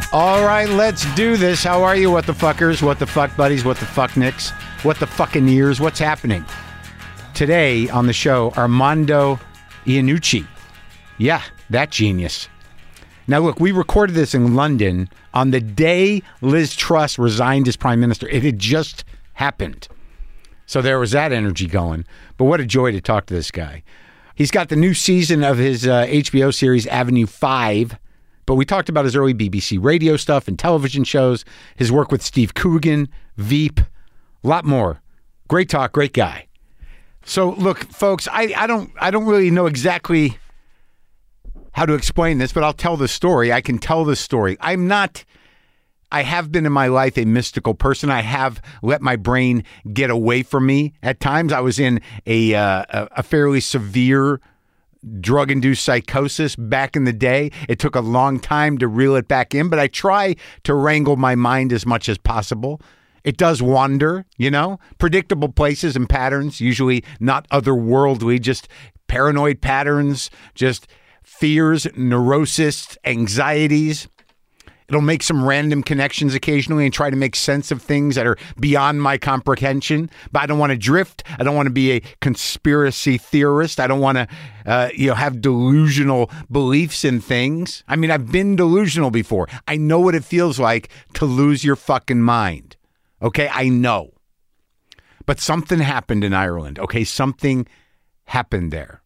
All right, let's do this. How are you, what the fuckers, what the fuck buddies, what the fuck nicks, what the fucking ears, what's happening? Today on the show, Armando Iannucci. Yeah, that genius. Now look, we recorded this in London on the day Liz Truss resigned as prime minister. It had just happened. So there was that energy going. But what a joy to talk to this guy. He's got the new season of his HBO series Avenue 5. But we talked about his early BBC radio stuff and television shows, his work with Steve Coogan, Veep, a lot more. Great talk, great guy. So look, folks, I don't really know exactly how to explain this, but I'll tell the story. I can tell the story. I have been in my life a mystical person. I have let my brain get away from me at times. I was in a fairly severe drug-induced psychosis back in the day. It took a long time to reel it back in, but I try to wrangle my mind as much as possible. It does wander, predictable places and patterns, usually not otherworldly, just paranoid patterns, just fears, neurosis, anxieties. It'll make some random connections occasionally and try to make sense of things that are beyond my comprehension. But I don't want to drift. I don't want to be a conspiracy theorist. I don't want to, have delusional beliefs in things. I mean, I've been delusional before. I know what it feels like to lose your fucking mind. Okay, I know. But something happened in Ireland. Okay, something happened there.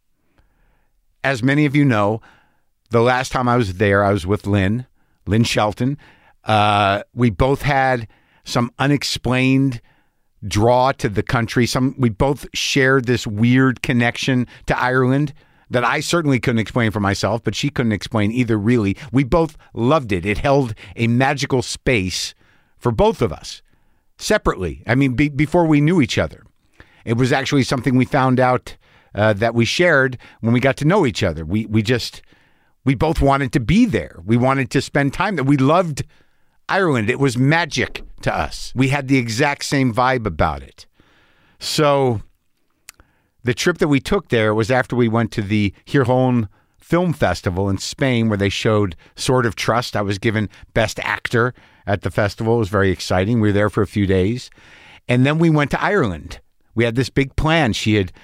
As many of you know, the last time I was there, I was with Lynn Shelton. We both had some unexplained draw to the country. We both shared this weird connection to Ireland that I certainly couldn't explain for myself, but she couldn't explain either, really. We both loved it. It held a magical space for both of us separately. I mean, before we knew each other. It was actually something we found out that we shared when we got to know each other. We both wanted to be there. We wanted to spend time there. We loved Ireland. It was magic to us. We had the exact same vibe about it. So the trip that we took there was after we went to the Gijón Film Festival in Spain, where they showed Sword of Trust. I was given Best Actor at the festival. It was very exciting. We were there for a few days. And then we went to Ireland. We had this big plan. She had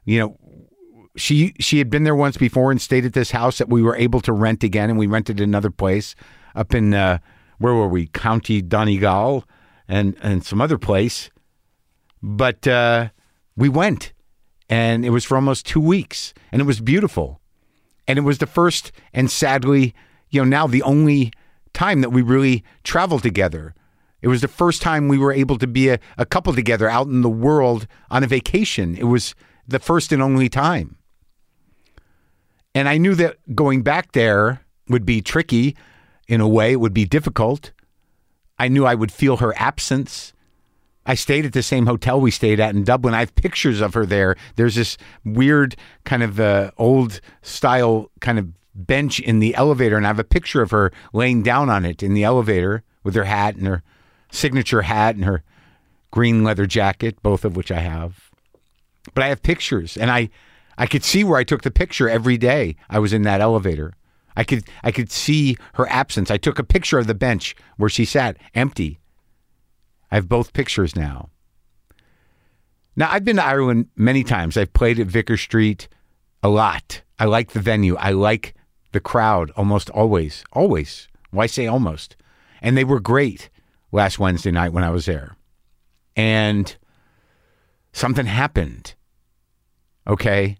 been there once before and stayed at this house that we were able to rent again, and we rented another place up in, where were we? County Donegal and some other place. But we went, and it was for almost 2 weeks, and it was beautiful. And it was the first and sadly, now the only time that we really traveled together. It was the first time we were able to be a couple together out in the world on a vacation. It was the first and only time. And I knew that going back there would be tricky in a way. It would be difficult. I knew I would feel her absence. I stayed at the same hotel we stayed at in Dublin. I have pictures of her there. There's this weird kind of old style kind of bench in the elevator, and I have a picture of her laying down on it in the elevator with her hat and her signature hat and her green leather jacket, both of which I have. But I have pictures, and I could see where I took the picture every day I was in that elevator. I could see her absence. I took a picture of the bench where she sat, empty. I have both pictures now. Now, I've been to Ireland many times. I've played at Vicar Street a lot. I like the venue. I like the crowd almost always. Always. Why say almost? And they were great last Wednesday night when I was there. And something happened. Okay?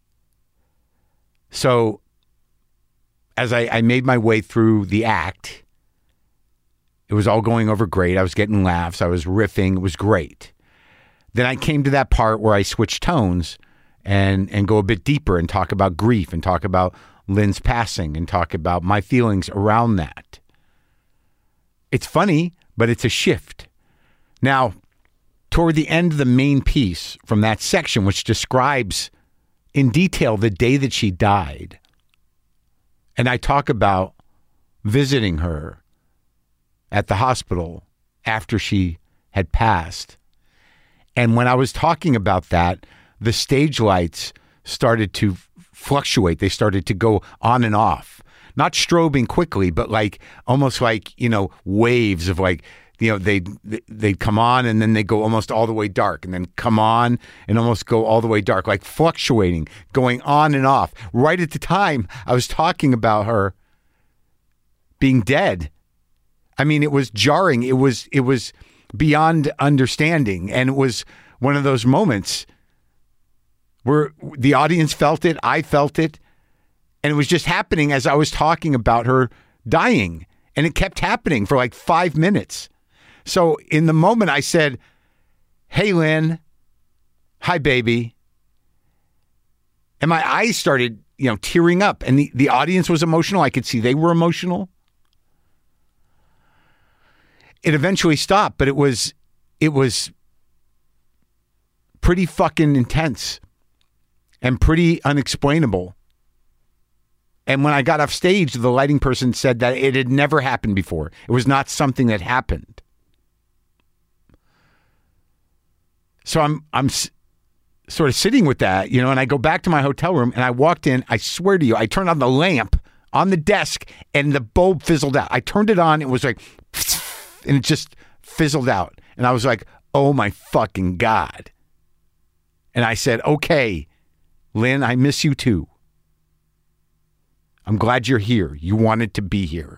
So, as I made my way through the act, it was all going over great. I was getting laughs. I was riffing. It was great. Then I came to that part where I switched tones and go a bit deeper and talk about grief and talk about Lynn's passing and talk about my feelings around that. It's funny, but it's a shift. Now, toward the end of the main piece from that section, which describes in detail the day that she died, and I talk about visiting her at the hospital after she had passed. And when I was talking about that, the stage lights started to fluctuate. They started to go on and off. not strobing quickly, but like almost like, waves of like, they'd come on and then they go almost all the way dark and then come on and almost go all the way dark, like fluctuating, going on and off. Right at the time I was talking about her being dead. I mean, it was jarring. It was beyond understanding. And it was one of those moments where the audience felt it. I felt it. And it was just happening as I was talking about her dying. And it kept happening for like 5 minutes. So in the moment I said, "Hey, Lynn. Hi, baby." And my eyes started, tearing up. And the audience was emotional. I could see they were emotional. It eventually stopped, but it was pretty fucking intense and pretty unexplainable. And when I got off stage, the lighting person said that it had never happened before. It was not something that happened. So I'm sort of sitting with that, and I go back to my hotel room and I walked in. I swear to you, I turned on the lamp on the desk and the bulb fizzled out. I turned it on. It was like, and it just fizzled out. And I was like, oh my fucking God. And I said, "Okay, Lynn, I miss you too. I'm glad you're here. You wanted to be here."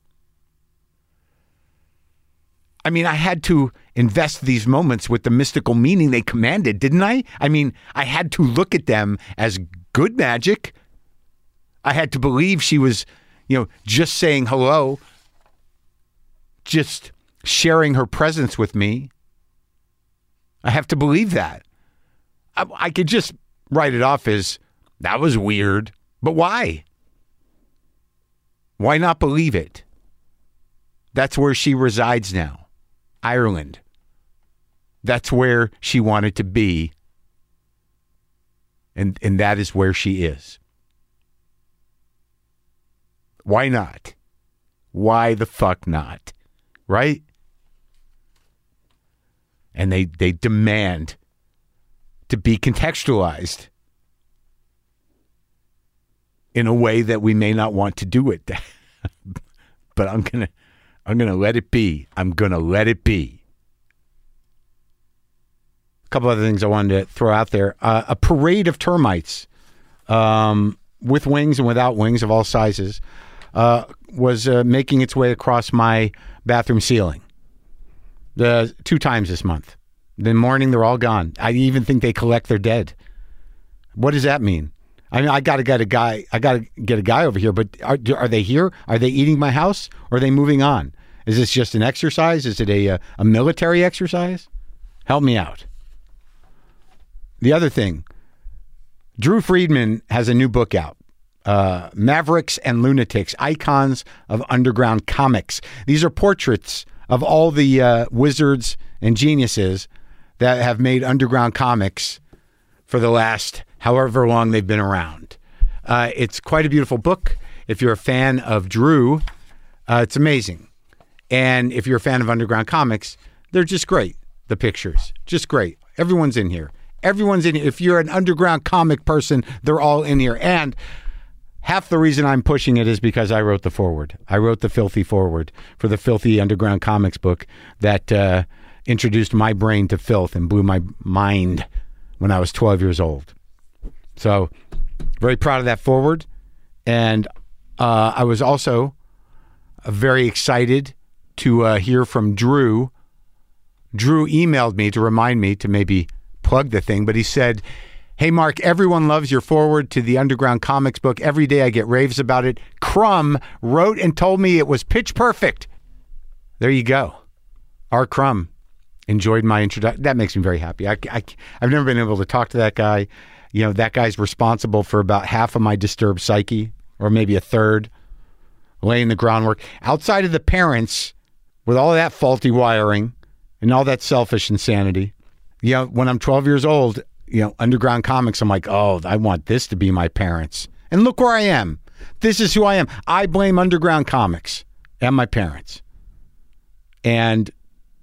I mean, I had to invest these moments with the mystical meaning they commanded, didn't I? I mean, I had to look at them as good magic. I had to believe she was, just saying hello, just sharing her presence with me. I have to believe that. I could just write it off as, that was weird. But why? Why not believe it? That's where she resides now. Ireland. That's where she wanted to be. And that is where she is. Why not? Why the fuck not? Right? And they demand to be contextualized in a way that we may not want to do it. But I'm gonna let it be. I'm gonna let it be. A couple other things I wanted to throw out there. A parade of termites, with wings and without wings of all sizes, was making its way across my bathroom ceiling. 2 times this month. The morning, they're all gone. I even think they collect their dead. What does that mean? I mean, I got to get a guy over here, but are they here? Are they eating my house? Or are they moving on? Is this just an exercise? Is it a military exercise? Help me out. The other thing, Drew Friedman has a new book out. Mavericks and Lunatics, Icons of Underground Comics. These are portraits of all the wizards and geniuses that have made underground comics for the last however long they've been around. It's quite a beautiful book. If you're a fan of Drew, it's amazing. And if you're a fan of underground comics, they're just great. The pictures, just great. Everyone's in here. Everyone's in here. If you're an underground comic person, they're all in here. And half the reason I'm pushing it is because I wrote the foreword. I wrote the filthy foreword for the Filthy Underground Comics book that introduced my brain to filth and blew my mind when I was 12 years old. So very proud of that foreword. And I was also very excited to hear from Drew. Drew emailed me to remind me to maybe plug the thing, but he said, "Hey, Mark, everyone loves your foreword to the Underground Comics book. Every day I get raves about it. Crumb wrote and told me it was pitch perfect." There you go. R. Crumb enjoyed my introduction. That makes me very happy. I've never been able to talk to that guy. That guy's responsible for about half of my disturbed psyche, or maybe a third, laying the groundwork. Outside of the parents, with all of that faulty wiring and all that selfish insanity, when I'm 12 years old, Underground Comics, I'm like, oh, I want this to be my parents. And look where I am. This is who I am. I blame Underground Comics and my parents. And,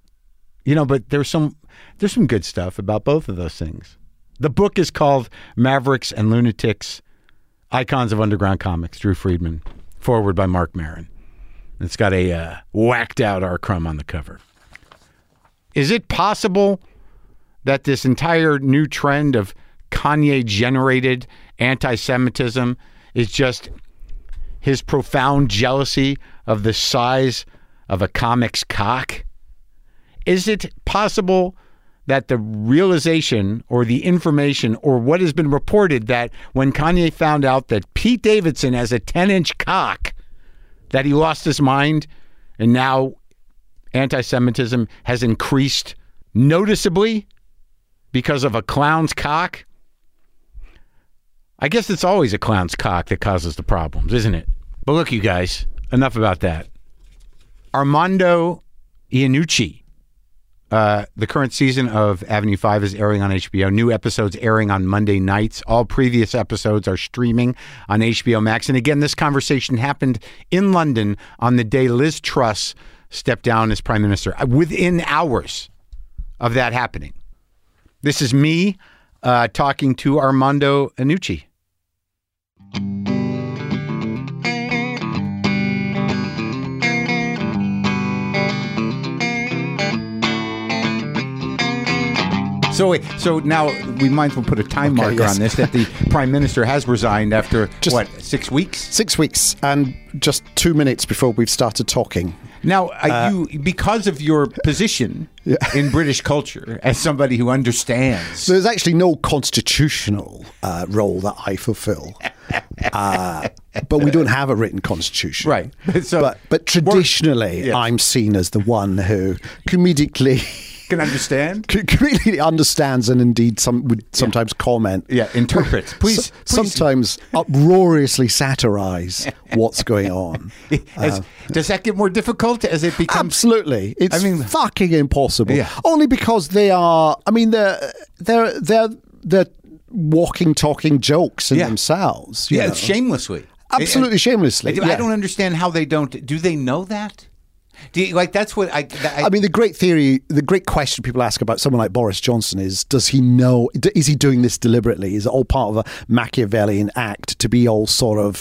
but there's some good stuff about both of those things. The book is called Mavericks and Lunatics, Icons of Underground Comics, Drew Friedman. Forward by Mark Maron. It's got a whacked out R. Crumb on the cover. Is it possible that this entire new trend of Kanye-generated anti-Semitism is just his profound jealousy of the size of a comic's cock? Is it possible that the realization or the information or what has been reported that when Kanye found out that Pete Davidson has a 10-inch cock, that he lost his mind and now anti-Semitism has increased noticeably because of a clown's cock? I guess it's always a clown's cock that causes the problems, isn't it? But look, you guys, enough about that. Armando Iannucci. The current season of Avenue 5 is airing on HBO. New episodes airing on Monday nights. All previous episodes are streaming on HBO Max. And again, this conversation happened in London on the day Liz Truss stepped down as Prime Minister. Within hours of that happening. This is me talking to Armando Iannucci. So now we might as well put a time marker on this, that the Prime Minister has resigned after, 6 weeks? 6 weeks, and just 2 minutes before we've started talking. Now, you, because of your position in British culture, as somebody who understands... There's actually no constitutional role that I fulfill. But we don't have a written constitution. Right. So, but traditionally, I'm seen as the one who comedically... can understand? Completely understands and indeed would sometimes comment. Yeah, interpret. Please. Sometimes uproariously satirize what's going on. Does that get more difficult as it becomes... Absolutely. It's fucking impossible. Yeah. Only because they are... I mean, they're walking, talking jokes in themselves. Yeah, shamelessly. Absolutely shamelessly. I don't understand how they don't... Do they know that? That's what I mean, the great question people ask about someone like Boris Johnson is, does he know, is he doing this deliberately? Is it all part of a Machiavellian act to be all sort of,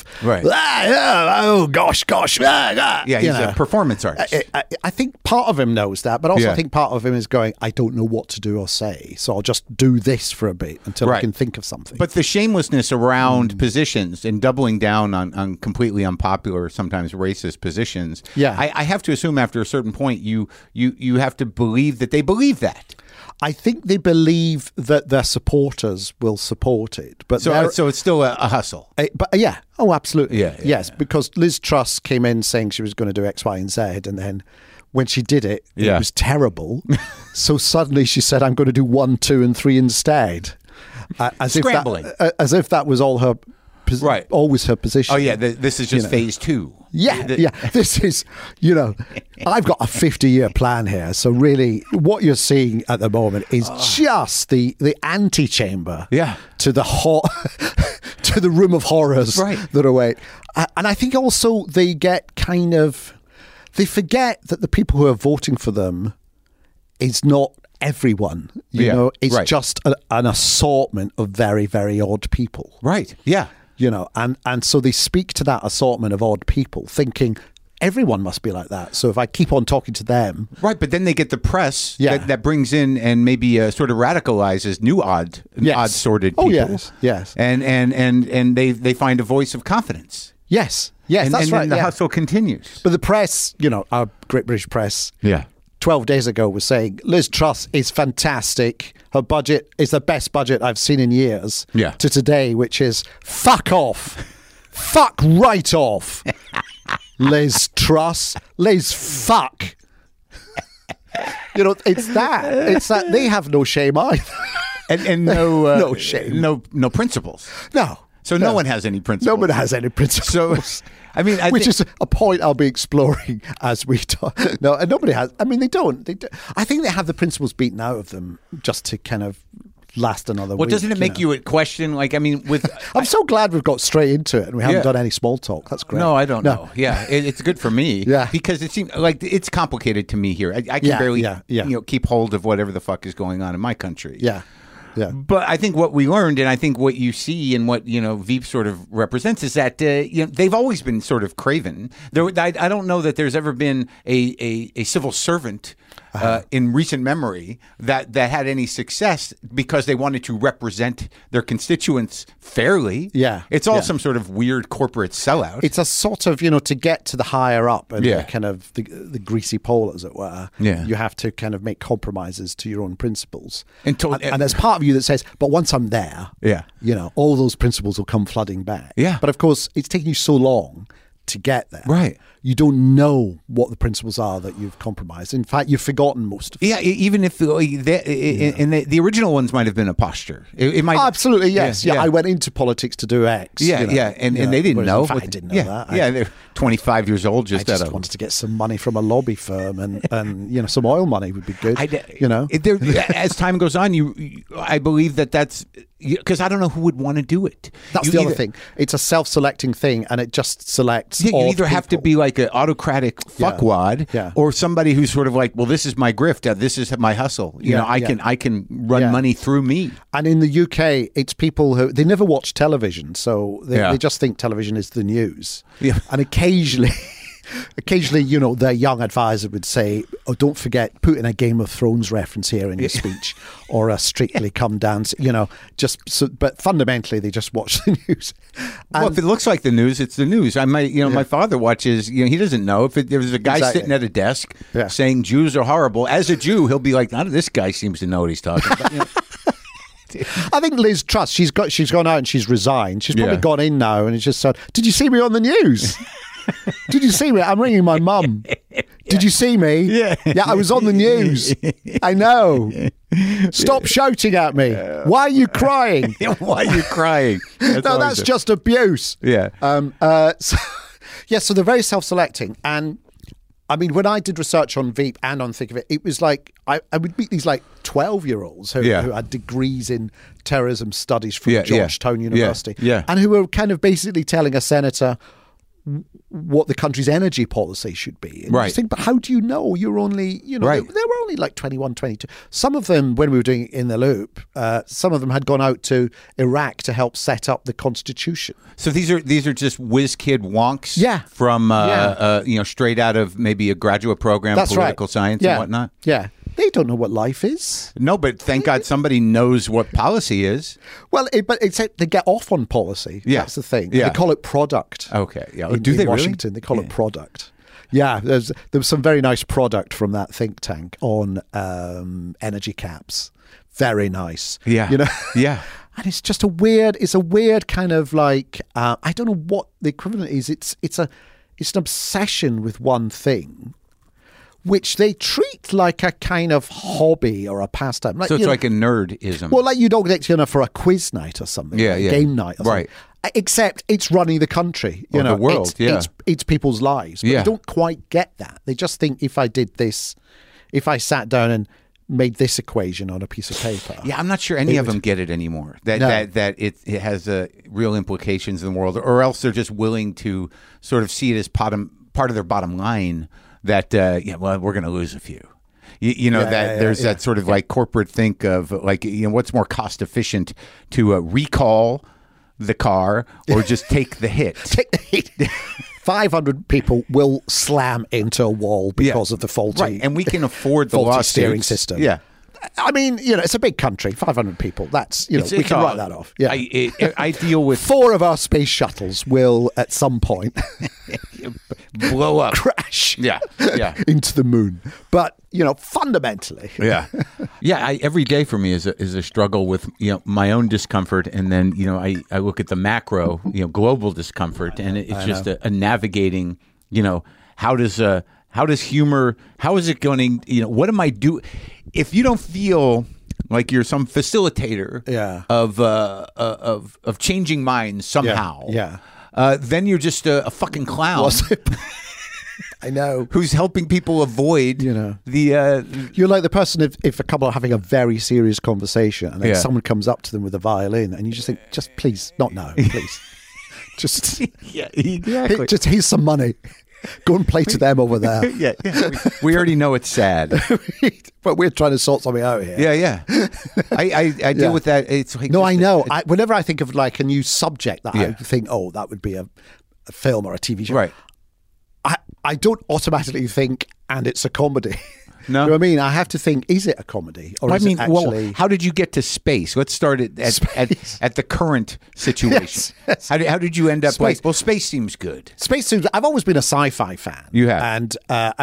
oh gosh, he's a performance artist. I think part of him knows that, but also I think part of him is going, I don't know what to do or say, so I'll just do this for a bit until I can think of something. But the shamelessness around positions and doubling down on completely unpopular, sometimes racist positions, I have to assume after a certain point you have to believe that they believe that. I think they believe that their supporters will support it, but so it's still a hustle. Absolutely, yes. Because Liz Truss came in saying she was going to do X, Y, and Z, and then when she did it, it was terrible. So suddenly she said, "I'm going to do 1, 2, and 3 instead," scrambling, as if that was all her. Always her position. Oh yeah, this is just phase 2. This is, I've got a 50-year plan here. So really, what you're seeing at the moment is just the antechamber to the to the room of horrors that await. And I think also they get they forget that the people who are voting for them is not everyone. It's just an assortment of very, very odd people. Right. Yeah. And so they speak to that assortment of odd people thinking everyone must be like that. So if I keep on talking to them. Right, but then they get the press that brings in and maybe sort of radicalizes new odd sorted people. Oh, yes. And they find a voice of confidence. Yes, and, that's right. And the hustle continues. But the press, our Great British press. 12 days ago was saying Liz Truss is fantastic. Her budget is the best budget I've seen in years. To today, which is fuck off. Fuck right off. Liz Truss. Liz fuck. It's that they have no shame either. And no no shame. No principles. No. So no one has any principles. No one has any principles. So, I mean, which is a point I'll be exploring as we talk. No, and nobody has. I mean, they don't. I think they have the principles beaten out of them just to kind of last another week. Well, doesn't it make you question? I'm so glad we've got straight into it and we haven't done any small talk. That's great. No, I don't know. Yeah, it's good for me. Because it seems like it's complicated to me here. I can barely keep hold of whatever the fuck is going on in my country. Yeah. Yeah. But I think what we learned, and I think what you see and what, Veep sort of represents is that, they've always been sort of craven. I don't know that there's ever been a civil servant in recent memory that had any success because they wanted to represent their constituents fairly. Yeah. It's all some sort of weird corporate sellout. It's a sort of, to get to the higher up and the kind of the greasy pole, as it were, you have to kind of make compromises to your own principles. And there's part of you that says, but once I'm there, all those principles will come flooding back. Yeah. But of course, it's taking you so long to get there. Right. You don't know what the principles are that you've compromised. In fact, you've forgotten most of them. Yeah, even if the original ones might have been a posture. It might absolutely, yes. Yeah, I went into politics to do X. And they didn't know. In fact, I didn't know that. They're 25 years old. I just wanted to get some money from a lobby firm, and some oil money would be good. As time goes on, I believe that's because I don't know who would want to do it. That's the other thing. It's a self-selecting thing, and it just selects. Yeah, you either have to be like an autocratic fuckwad, or somebody who's sort of like, well, this is my grift, this is my hustle. I can run money through me. And in the UK, it's people who they never watch television, so they just think television is the news. Yeah, and occasionally, their young advisor would say, "Oh, don't forget, put in a Game of Thrones reference here in your speech, or a Strictly Come Dance." But fundamentally, they just watch the news. Well, if it looks like the news, it's the news. My father watches. He doesn't know if there was a guy sitting at a desk saying Jews are horrible. As a Jew, he'll be like, "This guy seems to know what he's talking about." I think Liz Truss, she's gone out and she's resigned. She's probably gone in now and it's just said, "Did you see me on the news? Did you see me? I'm ringing my mum. Did you see me? Yeah, I was on the news. I know. Stop shouting at me. Why are you crying? Why are you crying?" That's just abuse. Yeah. So they're very self-selecting. And I mean, when I did research on Veep and on Think of It, it was like I would meet these 12-year-olds who had degrees in terrorism studies from Georgetown University, and who were kind of basically telling a senator what the country's energy policy should be. And you think, but how do you know? You're only, they were only like 21, 22. Some of them, when we were doing In the Loop, some of them had gone out to Iraq to help set up the constitution. So these are just whiz kid wonks from, straight out of maybe a graduate program, political science and whatnot? Yeah. They don't know what life is. No, but thank God somebody knows what policy is. Well, they get off on policy. Yeah. That's the thing. Yeah. They call it product. Okay. Yeah. Do they Washington, really? They call it product. Yeah. There was some very nice product from that think tank on energy caps. Very nice. Yeah. Yeah. And it's just a weird kind of like, I don't know what the equivalent is. It's an obsession with one thing, which they treat like a kind of hobby or a pastime. So it's like a nerdism. Well, like you'd all get together for a quiz night or something. Yeah, game night or something. Right. Except it's running the country. The world, It's people's lives. But they don't quite get that. They just think if I did this, if I sat down and made this equation on a piece of paper. Yeah, I'm not sure any of them get it anymore. That it has real implications in the world. Or else they're just willing to sort of see it as part of their bottom line. That we're going to lose a few. There's that sort of like corporate think of like what's more cost efficient to recall the car or just take the hit. Take the hit. 500 people will slam into a wall because of the faulty, and we can afford the faulty steering system. Yeah. I mean, it's a big country, 500 people. That's, we can write that off. Yeah. I deal with 4 of our space shuttles will at some point blow up, crash, yeah, into the moon. But fundamentally, every day for me is a struggle with my own discomfort, and then I look at the macro, global discomfort, and it's just a navigating. How does humor? How is it going? What am I doing? If you don't feel like you're some facilitator of changing minds somehow, then you're just a fucking clown. I know. Who's helping people avoid the... You're like the person if a couple are having a very serious conversation and then someone comes up to them with a violin and you just think, just please, not now, please. Just, exactly. just here's some money. Go and play to them over there. Yeah. We already know it's sad. But we're trying to sort something out here. Yeah. I deal with that. It's like no, I know. Whenever I think of like a new subject that I think, oh, that would be a film or a TV show. Right. I don't automatically think, and it's a comedy. No, you know what I mean? I have to think: is it a comedy, or is it actually? Well, how did you get to space? Let's start at the current situation. Yes. How did you end up? Space. Well, space seems good. Space seems. I've always been a sci-fi fan. You have, and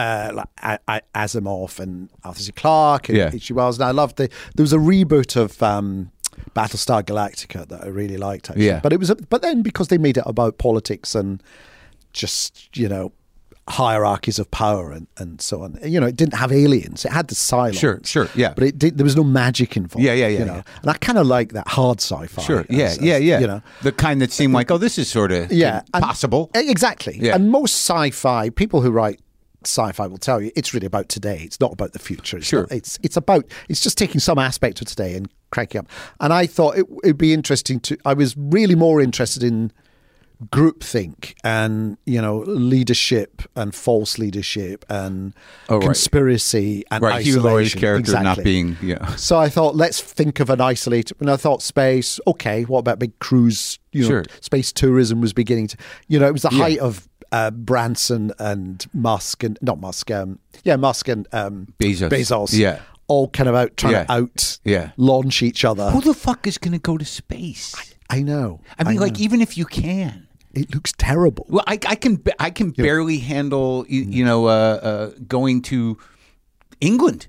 Asimov and Arthur C. Clarke and H.G. Wells, and I loved there was a reboot of Battlestar Galactica that I really liked. Actually. Yeah, but then because they made it about politics and just hierarchies of power and so on. It didn't have aliens. It had the Cylons. Sure, yeah. But there was no magic involved. Yeah. And I kind of like that hard sci-fi. Sure, yeah. The kind that seemed like, this is sort of possible. Exactly. Yeah. And most sci-fi, people who write sci-fi will tell you it's really about today. It's not about the future. It's just taking some aspect of today and cranking up. And I thought it'd be interesting I was really more interested in groupthink and leadership and false leadership and conspiracy and isolation. Hugh Laurie's character not being So I thought, let's think of an isolated. And I thought space. Okay, what about big cruise? Space tourism was beginning to. It was the height of Branson and Musk and not Musk. Musk and Bezos. Yeah. All kind of out trying to launch each other. Who the fuck is going to go to space? I know. I mean, even if you can. It looks terrible. Well, I can barely handle going to England.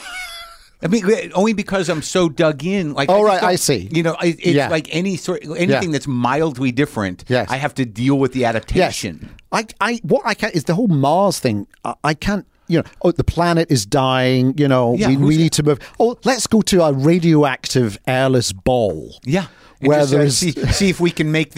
I mean, only because I'm so dug in. Like, I see. It's like anything that's mildly different. Yes. I have to deal with the adaptation. Yes. What I can't is the whole Mars thing. I can't. The planet is dying. We need to move. Oh, let's go to a radioactive airless ball. Yeah. Where there's see if we can make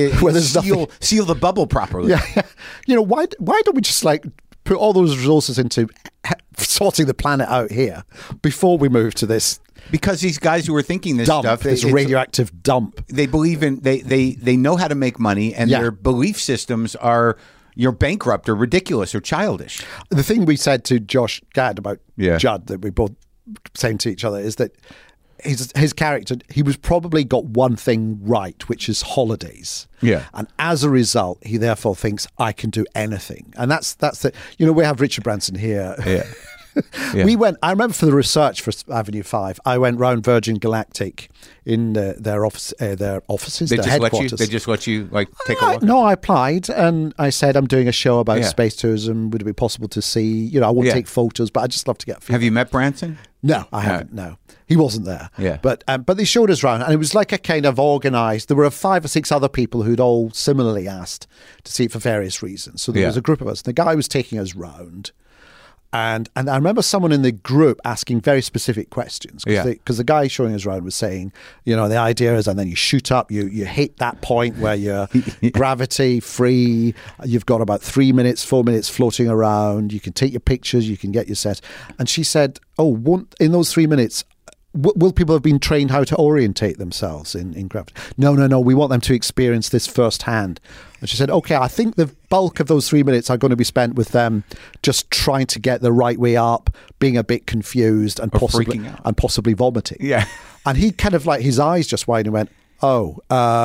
it seal the bubble properly. Yeah. Why don't we just put all those resources into sorting the planet out here before we move to this? Because these guys who are thinking this stuff, this radioactive dump, they believe in they know how to make money, and their belief systems are bankrupt or ridiculous or childish. The thing we said to Josh Gad about Judd that we both saying to each other is that his character, he was probably got one thing right, which is holidays. Yeah. And as a result, he therefore thinks, I can do anything. And that's the, we have Richard Branson here. Yeah. Yeah. I remember for the research for Avenue 5, I went round Virgin Galactic in their offices, their headquarters. They just let you take a look? No, I applied and I said, I'm doing a show about space tourism. Would it be possible to see, I won't take photos, but I'd just love to get a few. Have you met Branson? No, I haven't. No, he wasn't there. Yeah. But they showed us around and it was like a kind of organised. There were 5 or 6 other people who'd all similarly asked to see it for various reasons. So there was a group of us. The guy was taking us round. And I remember someone in the group asking very specific questions because the guy showing us around was saying, the idea is, and then you shoot up, you hit that point where you're gravity free. You've got about 3 minutes, 4 minutes floating around. You can take your pictures. You can get your set. And she said, in those 3 minutes, will people have been trained how to orientate themselves in gravity? No. We want them to experience this firsthand. And she said, okay, I think the bulk of those 3 minutes are going to be spent with them just trying to get the right way up, being a bit confused and possibly vomiting. Yeah. And he kind of his eyes just widened and went,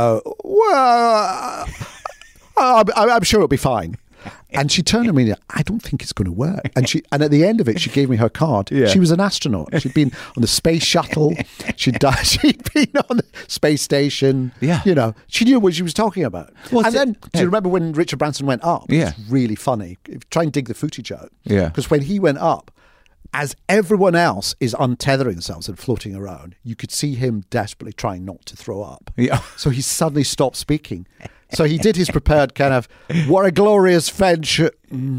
I'm sure it'll be fine. And she turned to me and I don't think it's going to work. And at the end of it, she gave me her card. Yeah. She was an astronaut. She'd been on the space shuttle. She'd been on the space station. Yeah. She knew what she was talking about. Well, and then, do you remember when Richard Branson went up? Yeah. It's really funny. Try and dig the footage out. Yeah. Because when he went up, as everyone else is untethering themselves and floating around, you could see him desperately trying not to throw up. Yeah. So he suddenly stopped speaking. So he did his prepared kind of, what a glorious friendship.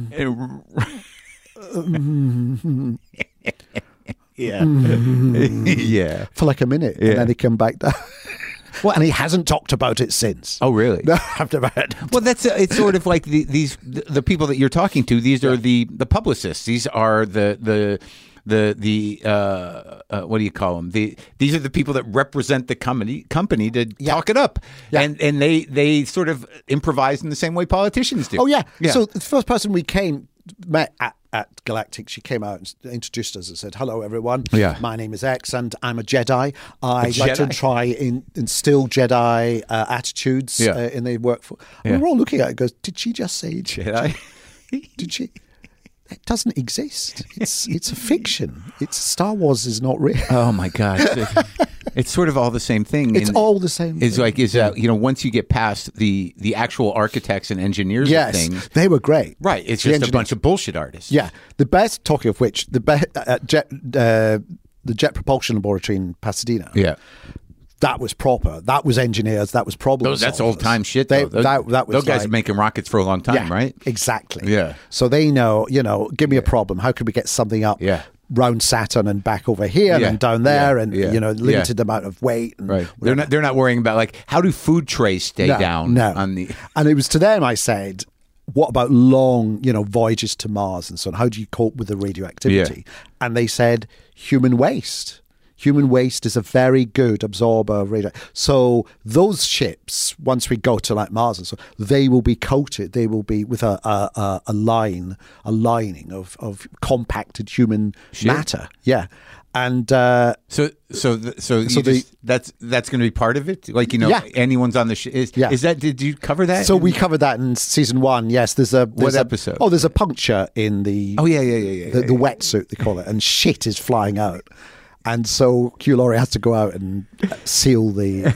Yeah. For like a minute. Yeah. And then he came back down. Well, and he hasn't talked about it since. Oh, really? No, I've never heard him. Well, it's sort of like the people that you're talking to. These are the publicists. These are the the what do you call them? These are the people that represent the company to talk it up, and they sort of improvise in the same way politicians do. Oh yeah. So the first person we met at Galactic, she came out and introduced us and said, "Hello, everyone. My name is X, and I'm a Jedi. I'd like to try instill Jedi attitudes in the workforce." And we're all looking at it and goes, "Did she just say Jedi? Did she?" It doesn't exist. It's a fiction. Star Wars is not real. Oh my God. It's sort of all the same thing. It's all the same thing. Once you get past the actual architects and engineers of things. They were great. Right. It's just a bunch of bullshit artists. Yeah. The best, talking of which, the Jet Propulsion Laboratory in Pasadena. Yeah. That was proper. That was engineers. That was problem solvers. That's old time shit, though. Those guys have been making rockets for a long time, right? Exactly. Yeah. So they know, give me a problem. How could we get something up round Saturn and back over here and down there and, limited amount of weight. And, right. They're not worrying about, like, how do food trays stay down? No. And it was to them I said, what about long, voyages to Mars and so on? How do you cope with the radioactivity? And they said, human waste. Human waste is a very good absorber of radioactivity. So those ships, once we go to like Mars and so, they will be coated. They will be with a lining of compacted human matter. Yeah, and that's going to be part of it. Like anyone's on the ship. Is that? Did you cover that? So we covered that in season 1. Yes, there's what episode? There's a puncture in the the wetsuit they call it, and shit is flying out. And so Hugh Laurie has to go out and seal the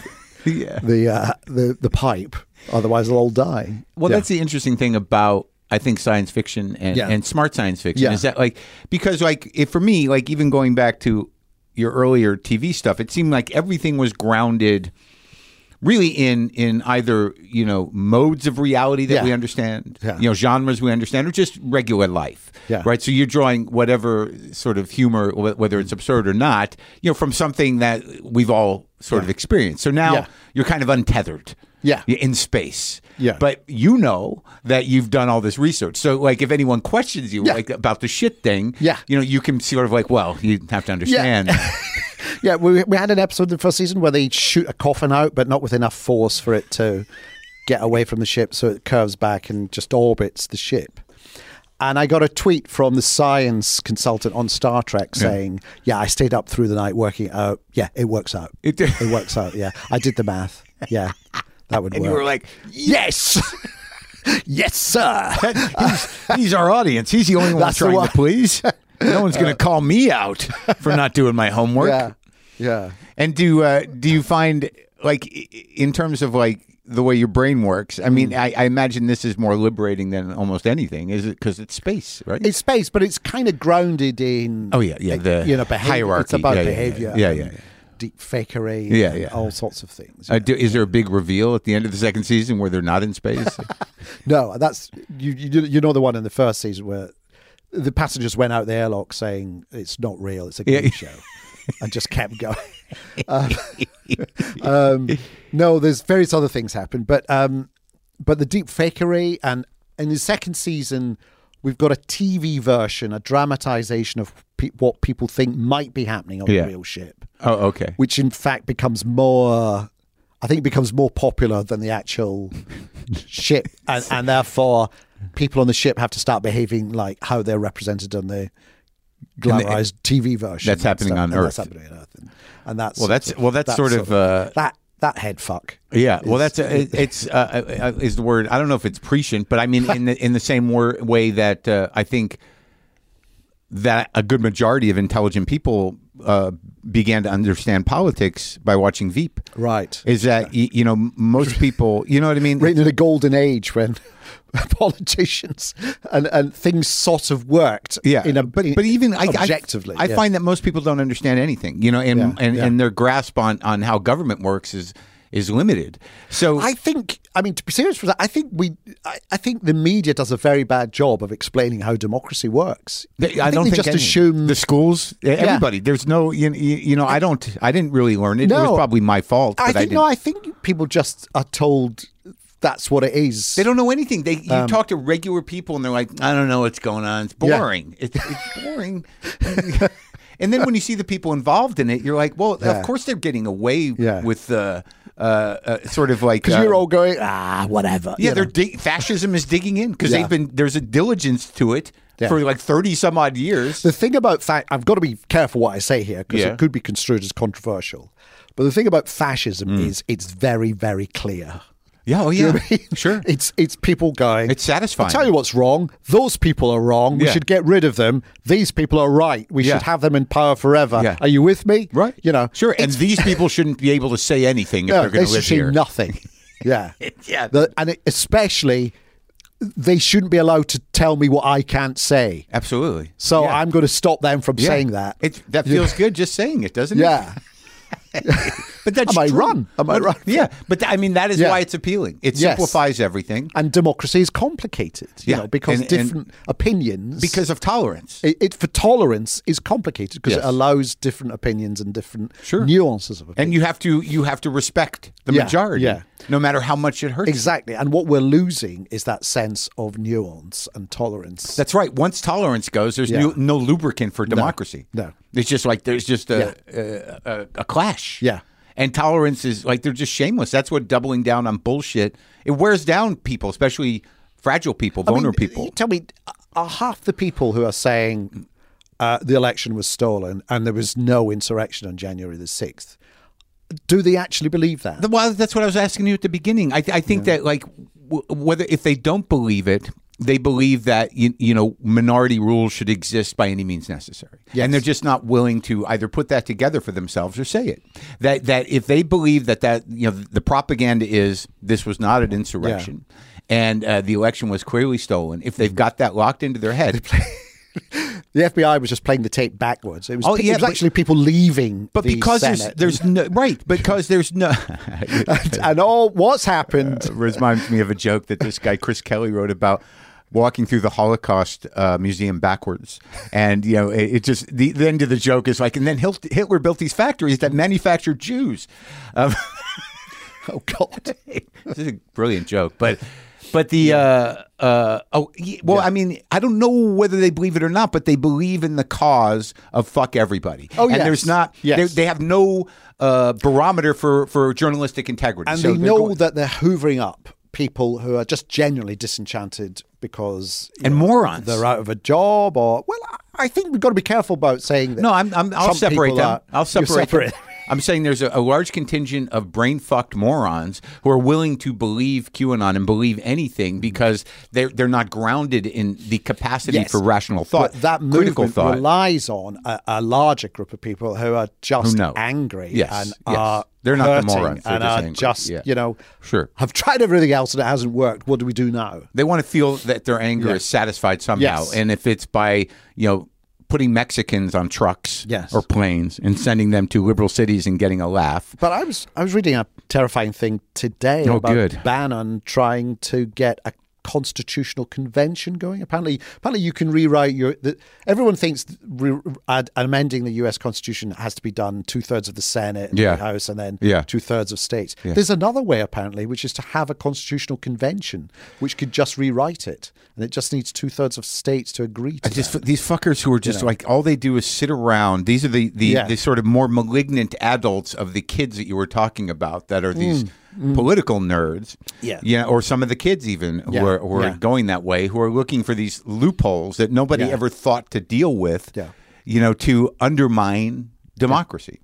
pipe, otherwise they'll all die. Well, that's the interesting thing about, I think, science fiction and smart science fiction is that, like, because for me, like, even going back to your earlier TV stuff, it seemed like everything was grounded really in either modes of reality that we understand, genres we understand, or just regular life, right? So you're drawing whatever sort of humor, whether it's absurd or not, from something that we've all sort of experienced. So now you're kind of untethered, in space, But that you've done all this research. So, like, if anyone questions you like about the shit thing, you can sort of like, well, you have to understand. Yeah, we had an episode in the first season where they shoot a coffin out, but not with enough force for it to get away from the ship, so it curves back and just orbits the ship. And I got a tweet from the science consultant on Star Trek saying, I stayed up through the night working it out. Yeah, it works out. It works out, I did the math. Yeah, that would work. And you were like, yes! Yes, sir! He's our audience. He's the only one trying to please. No one's going to call me out for not doing my homework. Yeah. And do you find, like, in terms of, like, the way your brain works, I mean, I imagine this is more liberating than almost anything. Is it because it's space, right? It's space, but it's kind of grounded in the behavior. Hierarchy. It's about behavior. Yeah. Deep fakery. And all sorts of things. Is there a big reveal at the end of the second season where they're not in space? No, that's you know the one in the first season where the passengers went out the airlock saying it's not real, it's a game show. And just kept going. No, there's various other things happen, but the deep fakery, and in the second season, we've got a TV version, a dramatization of what people think might be happening on the real ship. Oh, okay. Which in fact becomes more popular than the actual ship, and therefore people on the ship have to start behaving like how they're represented on the glamorized TV version. That's happening on Earth. That's happening on Earth, and that's that's sort of that head fuck. Yeah, well, is the word. I don't know if it's prescient, but I mean in the same way that I think that a good majority of intelligent people began to understand politics by watching Veep. Right. Is that most people, you know what I mean? Right in a golden age when politicians and things sort of worked. Yeah, but even objectively, I find that most people don't understand anything. And their grasp on how government works is limited. So I think, to be serious for that, I think the media does a very bad job of explaining how democracy works. I don't think just assume the schools, everybody. There's no, I didn't really learn it. No, it was probably my fault. I think people just are told that's what it is. They don't know anything. You talk to regular people and they're like, I don't know what's going on. It's boring. Yeah. It's boring. And then when you see the people involved in it, you're like, well, of course they're getting away with sort of like because you're all going whatever. Yeah, fascism is digging in because there's a diligence to it for like 30 some odd years. The thing about I've got to be careful what I say here because it could be construed as controversial. But the thing about fascism is it's very, very clear. Yeah, oh yeah, you know what I mean? Sure. It's people going. It's satisfying. I'll tell you what's wrong. Those people are wrong. We should get rid of them. These people are right. We should have them in power forever. Yeah. Are you with me? Right. You know, sure. And these people shouldn't be able to say anything if they're going to live here. They should say nothing. Yeah, yeah. Especially, they shouldn't be allowed to tell me what I can't say. Absolutely. So I'm going to stop them from saying that. That feels good just saying it, doesn't it? Yeah. But that's I run. Yeah, but I mean that is why it's appealing. It simplifies everything. And democracy is complicated, you know, because different opinions. Because of tolerance. For tolerance is complicated because it allows different opinions and different nuances of opinion. And you have to respect the majority, no matter how much it hurts. Exactly. And what we're losing is that sense of nuance and tolerance. That's right. Once tolerance goes, there's no lubricant for democracy. No. It's just like there's just a clash. Yeah. And tolerance is like they're just shameless. That's what doubling down on bullshit. It wears down people, especially fragile people, vulnerable people. You tell me, are half the people who are saying the election was stolen and there was no insurrection on January the 6th, do they actually believe that? Well, that's what I was asking you at the beginning. I think that like whether if they don't believe it, they believe that you know minority rule should exist by any means necessary, and they're just not willing to either put that together for themselves or say it. That if they believe that you know the propaganda is this was not an insurrection, and the election was clearly stolen. If they've got that locked into their head. The FBI was just playing the tape backwards. It was, it was actually people leaving. But because there's no because there's no and all what's happened reminds me of a joke that this guy Chris Kelly wrote about walking through the Holocaust museum backwards, and you know it just the end of the joke is like, and then Hitler built these factories that manufactured Jews. Oh God, this is a brilliant joke, but the I mean, I don't know whether they believe it or not, but they believe in the cause of fuck everybody. Oh, and there's not they have no barometer for journalistic integrity, and so they know that they're hoovering up people who are just genuinely disenchanted because morons, they're out of a job, or I think we've got to be careful about saying that. No, I'll separate them. I'll separate them. I'm saying there's a large contingent of brain-fucked morons who are willing to believe QAnon and believe anything because they're not grounded in the capacity for rational thought. But that movement relies on a larger group of people who are just angry and are they're not the morons. They're and just are angry. Just, you know, have tried everything else and it hasn't worked. What do we do now? They want to feel that their anger is satisfied somehow. And if it's by, you know, putting Mexicans on trucks or planes and sending them to liberal cities and getting a laugh. But I was reading a terrifying thing today about Bannon trying to get a constitutional convention going. Apparently you can rewrite everyone thinks amending the US Constitution has to be done 2/3 of the Senate and the House and then 2/3 of states. There's another way apparently, which is to have a constitutional convention which could just rewrite it, and it just needs 2/3 of states to agree to that. These fuckers who are just like all they do is sit around. These are the sort of more malignant adults of the kids that you were talking about that are these political nerds, or some of the kids even who are going that way, who are looking for these loopholes that nobody ever thought to deal with, you know, to undermine democracy.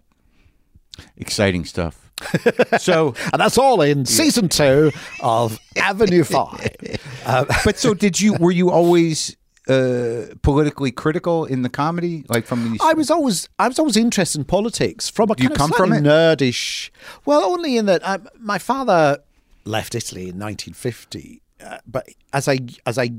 Exciting stuff. So, and that's all in season 2 of Avenue 5. But so, were you always politically critical in the comedy, like from the? I was always interested in politics from a kind of slightly nerdish. Well, only in that my father left Italy in 1950, but as a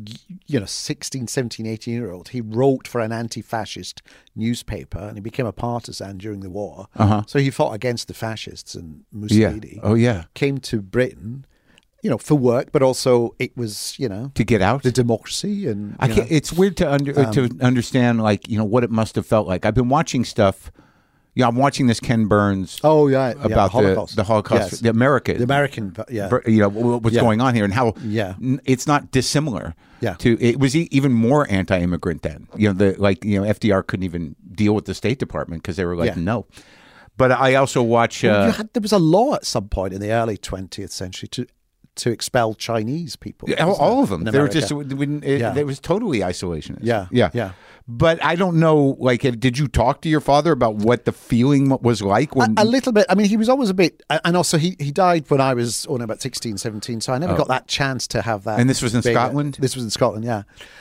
16, 17, 18-year-old, he wrote for an anti-fascist newspaper and he became a partisan during the war. So he fought against the fascists and Mussolini. Came to Britain. You know, for work, but also it was, you know, to get out the democracy, and it's weird to understand, like, you know, what it must have felt like. I've been watching stuff, Yeah, I'm watching this Ken Burns. Oh yeah, about the Holocaust, yes. the American, what's going on here and how it's not dissimilar. Yeah. To it was even more anti-immigrant then. FDR couldn't even deal with the State Department because they were like no. But I also watch. There was a law at some point in the early 20th century to expel Chinese people. All of them. They were just. It was totally isolationist. Yeah. But I don't know. Like, did you talk to your father about what the feeling was like? When a little bit. I mean, he was always a bit, and also he died when I was only about 16, 17. So I never got that chance to have that. And this was in Scotland. This was in Scotland, yeah.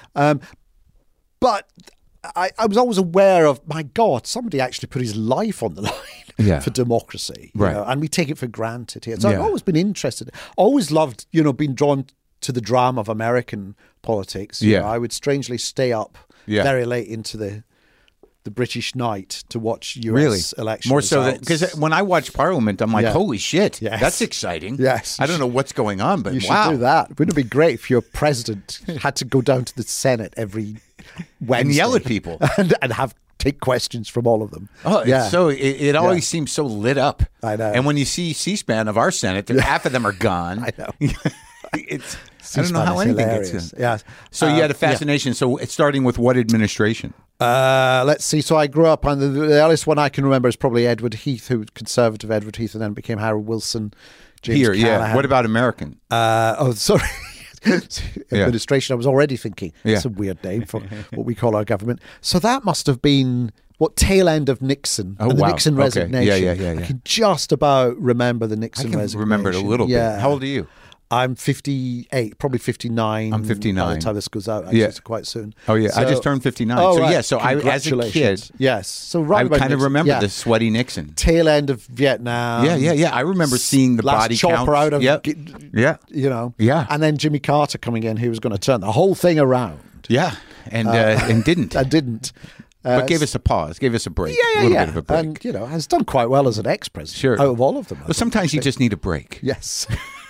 But I was always aware of, my God, somebody actually put his life on the line for democracy, right? And we take it for granted here. So I've always been interested. Always loved, being drawn to the drama of American politics. You know, I would strangely stay up very late into the British night to watch US election more results. so because when I watch Parliament, I'm like, holy shit, that's exciting. Yes, I don't know what's going on, but you should do that. Wouldn't it be great if your president had to go down to the Senate every Wednesday and yell at people and take questions from all of them? Oh, yeah. So it always seems so lit up. I know. And when you see C-SPAN of our Senate, half of them are gone. I know. I don't know how anything gets in. Yeah. So you had a fascination. So it's starting with what administration? Let's see. So I grew up on the earliest one I can remember is probably Edward Heath, who conservative Edward Heath, and then became Harold Wilson. James Callaghan. What about American? Sorry. Administration. I was already thinking that's a weird name for what we call our government. So that must have been tail end of Nixon and the Nixon resignation. Yeah. I can just about remember the Nixon resignation. Remember it a little bit. How old are you? I'm 58, probably 59. I'm 59. By the time this goes out, actually, it's quite soon. Oh, yeah. So, I just turned 59. Oh, so, right. So I, as a kid, yes. So I kind of remember the sweaty Nixon. Tail end of Vietnam. Yeah. I remember seeing the last body chopper counts. out of, Yeah. And then Jimmy Carter coming in, who was going to turn the whole thing around. Yeah, and didn't. I didn't. But gave us a pause, gave us a break. Yeah. A little bit of a break. And, has done quite well as an ex-president. Sure. Out of all of them. Well, sometimes you just need a break. Yes.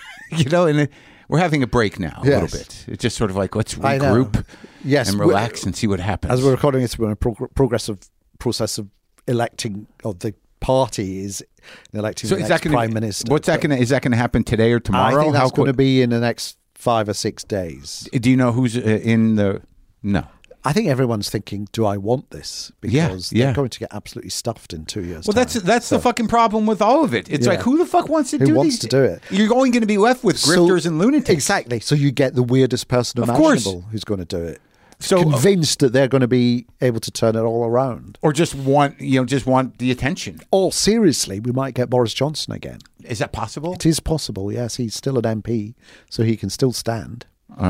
And we're having a break now a little bit. It's just sort of like, let's regroup and relax and see what happens. As we're recording this, we're in a progressive process of electing, of the party is electing the next prime minister. Is that going to happen today or tomorrow? I think that's going to be in the next 5 or 6 days. Do you know who's in the... No. I think everyone's thinking, do I want this? Because they're going to get absolutely stuffed in 2 years' time. That's the fucking problem with all of it. It's like, who the fuck wants to do this? Who wants to do it? You're only going to be left with grifters and lunatics. Exactly. So you get the weirdest person imaginable who's going to do it. So convinced that they're going to be able to turn it all around. Or just want the attention. Or seriously, we might get Boris Johnson again. Is that possible? It is possible, yes. He's still an MP, so he can still stand.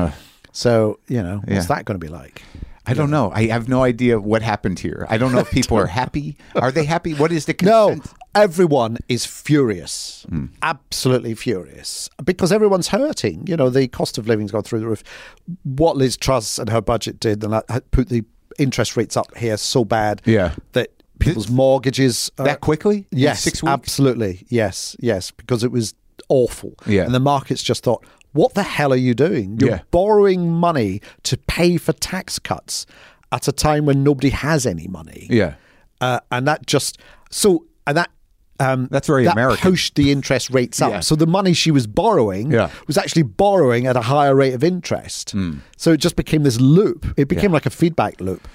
So, what's that going to be like? I don't know. I have no idea what happened here. I don't know if people are happy. Are they happy? What is the consent? No, everyone is furious. Absolutely furious. Because everyone's hurting. The cost of living's gone through the roof. What Liz Truss and her budget did, and that put the interest rates up here so bad that people's mortgages... that quickly? Yes, 6 weeks? Absolutely. Yes, because it was awful. Yeah. And the markets just thought, what the hell are you doing? You're borrowing money to pay for tax cuts at a time when nobody has any money. Yeah. And that just... that's very American. Pushed the interest rates up. Yeah. So the money she was borrowing was actually borrowing at a higher rate of interest. So it just became this loop. It became like a feedback loop.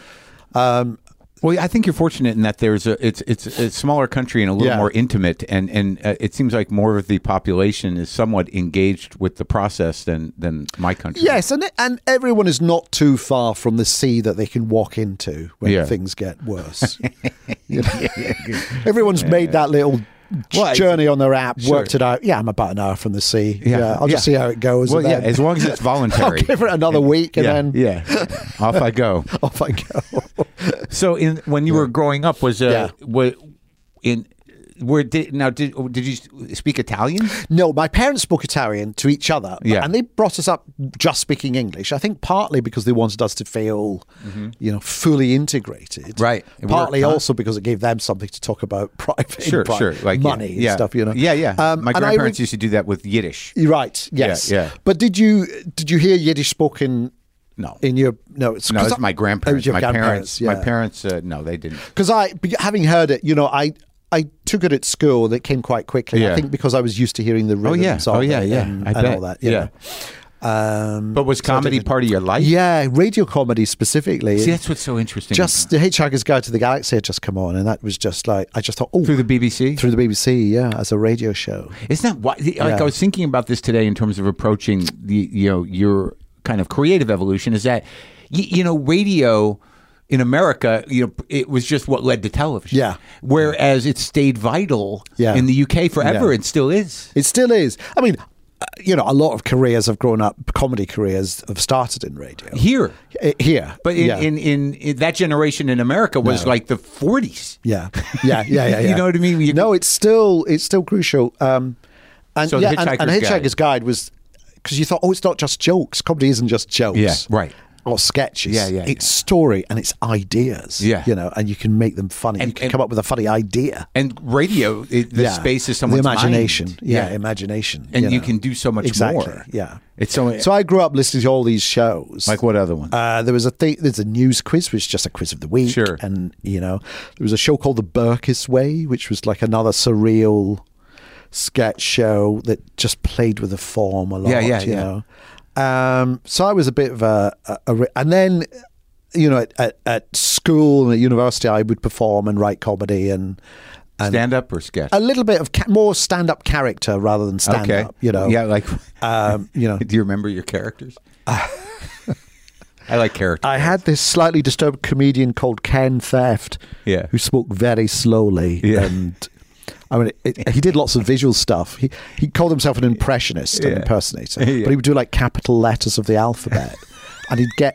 Well, I think you're fortunate in that it's a smaller country and a little more intimate, and it seems like more of the population is somewhat engaged with the process than my country. Yes, and everyone is not too far from the sea that they can walk into when things get worse. Everyone's made that little journey on their app, worked it out. Yeah, I'm about an hour from the sea. I'll just see how it goes. Well, as long as it's voluntary. I'll give it another week and then off I go. Off I go. So, when you were growing up, did you speak Italian? No, my parents spoke Italian to each other, and they brought us up just speaking English. I think partly because they wanted us to feel, fully integrated. Right. Partly also because it gave them something to talk about private, like money and stuff. My grandparents used to do that with Yiddish. Right. Yes. Yeah. But did you hear Yiddish spoken? No. It's my grandparents. Your my grandparents. My parents. No, they didn't. Because having heard it, I took it at school. That came quite quickly. I think because I was used to hearing the rhythms of it and all that. You know. But was comedy part of your life? Yeah, radio comedy specifically. See, that's what's so interesting. Just The Hitchhiker's Guide to the Galaxy had just come on, and that was just like, I just thought, oh. Through the BBC? Through the BBC, yeah, as a radio show. Isn't that why? Like, I was thinking about this today in terms of approaching your kind of creative evolution, is that, radio in America, it was just what led to television. Yeah. Whereas it stayed vital in the UK forever. It still is. It still is. I mean, a lot of careers have grown up, comedy careers have started in radio. Here. But in that generation in America was like the 40s. Yeah. You know what I mean? No, it's still crucial. And so the Hitchhiker's Guide was, because you thought, it's not just jokes. Comedy isn't just jokes. Yeah, right. Or sketches. It's story and it's ideas. And you can make them funny. And you can come up with a funny idea. And radio, the space is someone's imagination. Mind. Imagination. And you can do so much more. Yeah. It's so I grew up listening to all these shows. Like what other one? There's a news quiz, which is just a quiz of the week. Sure. And, there was a show called The Burkiss Way, which was like another surreal sketch show that just played with the form a lot. You know. So I was a bit of and then, at school and at university, I would perform and write comedy and stand up or sketch. A little bit of more stand up character rather than stand up. Yeah, like Do you remember your characters? I like characters. I had this slightly disturbed comedian called Ken Theft, who spoke very slowly and. I mean, he did lots of visual stuff. He called himself an impressionist, an impersonator, but he would do like capital letters of the alphabet, and he'd get.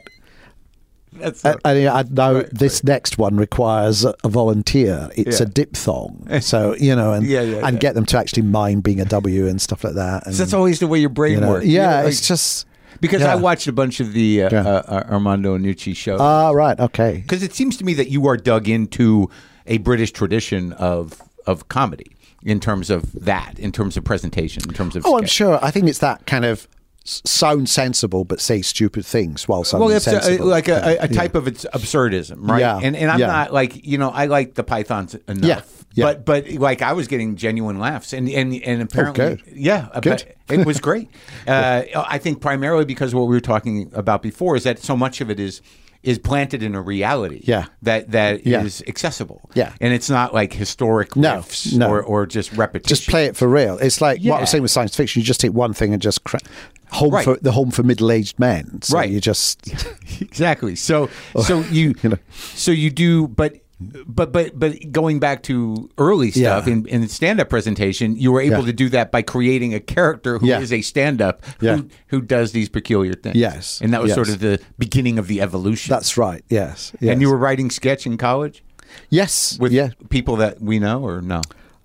This next one requires a volunteer. It's a diphthong, so and get them to actually mime being a W and stuff like that. And, so that's always the way your brain works. Yeah, it's just. Because I watched a bunch of the Armando Iannucci shows. Ah, right, okay. Because it seems to me that you are dug into a British tradition of comedy in terms of presentation, in terms of sketch. I'm sure. I think it's that kind of sound sensible but say stupid things while sounding sensible. Like a type of absurdism, right? Yeah. And I'm not like, I like the Pythons enough. Yeah. But like I was getting genuine laughs and apparently good. It was great. I think primarily because what we were talking about before is that so much of it is planted in a reality that is accessible. Yeah. And it's not like historic riffs or just repetition. Just play it for real. It's like what I'm saying with science fiction. You just take one thing and just home for middle-aged men. So you just exactly. So you do, but going back to early stuff in stand-up presentation, you were able to do that by creating a character who is a stand-up who does these peculiar things. Yes. And that was sort of the beginning of the evolution. That's right. Yes. And you were writing sketch in college? Yes. With people that we know or no?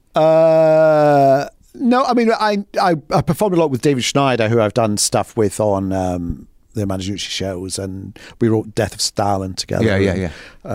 No, I mean, I performed a lot with David Schneider, who I've done stuff with on the Armando Iannucci shows, and we wrote Death of Stalin together. Yeah.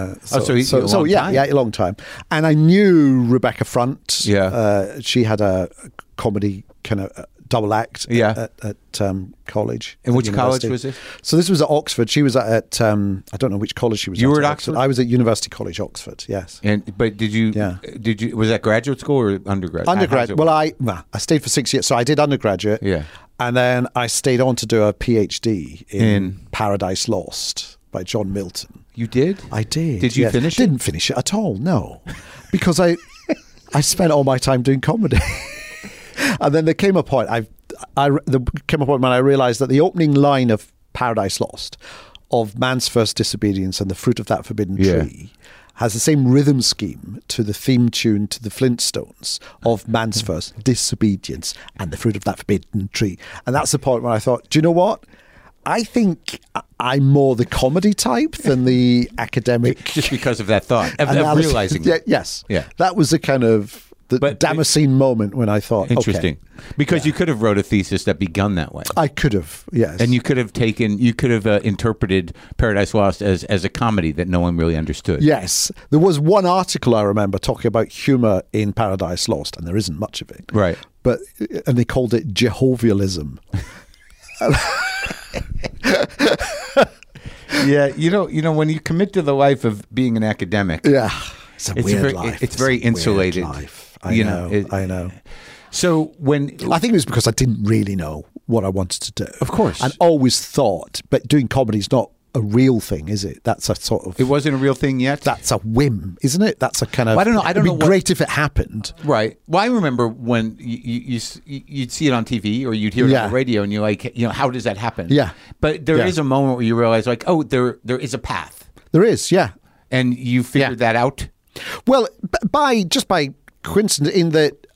A long time. And I knew Rebecca Front. Yeah. She had a comedy kind of double act at college. And which college was it? So this was at Oxford. She was at I don't know which college she was. You were at Oxford? I was at University College, Oxford. Yes. But did you? Was that graduate school or undergraduate? Undergraduate. Well, I stayed for 6 years, so I did undergraduate. Yeah. And then I stayed on to do a PhD in Paradise Lost by John Milton. You did? I did. Did you finish it? Didn't finish it at all, no. Because I spent all my time doing comedy. And then there came a point, when I realized that the opening line of Paradise Lost, of man's first disobedience and the fruit of that forbidden tree, has the same rhythm scheme to the theme tune to the Flintstones of man's first disobedience and the fruit of that forbidden tree. And that's the point where I thought, do you know what? I think I'm more the comedy type than the academic. Just because of that thought, of realizing that. Yes. Yeah. That was the kind of Damascene moment when I thought, interesting. Because you could have wrote a thesis that begun that way. I could have, yes. And you could have interpreted Paradise Lost as a comedy that no one really understood. Yes. There was one article I remember talking about humor in Paradise Lost, and there isn't much of it. Right. And they called it Jehovialism. Yeah, you know, when you commit to the life of being an academic, It's a weird life. It's very insulated. Life. I know. So I think it was because I didn't really know what I wanted to do. Of course. And always thought, but doing comedy is not a real thing, is it? That's a sort of... It wasn't a real thing yet? That's a whim, isn't it? That's a kind of... Well, I don't know. It'd be great if it happened. Right. Well, I remember when you'd see it on TV or you'd hear it on the radio and you're like, how does that happen? Yeah. But there is a moment where you realize like, oh, there is a path. There is, yeah. And you figured that out? Well, by coincidence, in that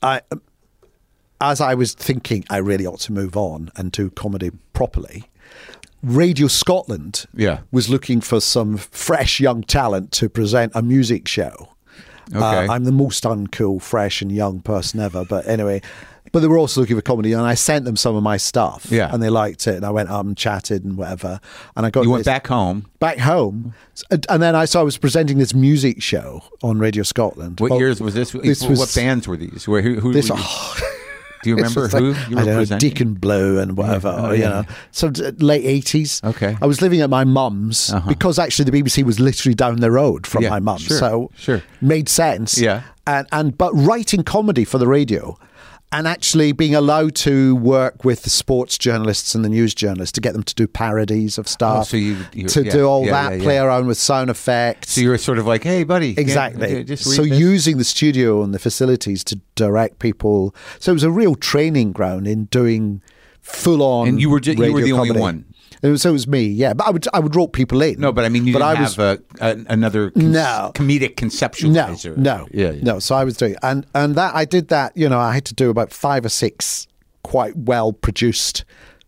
as I was thinking I really ought to move on and do comedy properly, Radio Scotland was looking for some fresh young talent to present a music show. Okay. I'm the most uncool, fresh and young person ever, but anyway. But they were also looking for comedy, and I sent them some of my stuff, and they liked it, and I went up and chatted and whatever. And I got went back home, and then I was presenting this music show on Radio Scotland. What years was this? What bands were these? Who this? Do you remember who you were presenting? Deacon Blue and whatever, you know. So late 80s. Okay. I was living at my mum's because actually the BBC was literally down the road from my mum's. So made sense. Yeah. But writing comedy for the radio and actually being allowed to work with the sports journalists and the news journalists to get them to do parodies of stuff, do all that, play around with sound effects. So you were sort of like, hey, buddy. Exactly. So using the studio and the facilities to direct people. So it was a real training ground in doing full-on And you were the comedy. only one. So it was me, yeah. But I would rope people in. No, but I mean, you didn't have another comedic conceptualizer. No. So I was doing, and that I did that. You know, I had to do about 5 or 6 quite well produced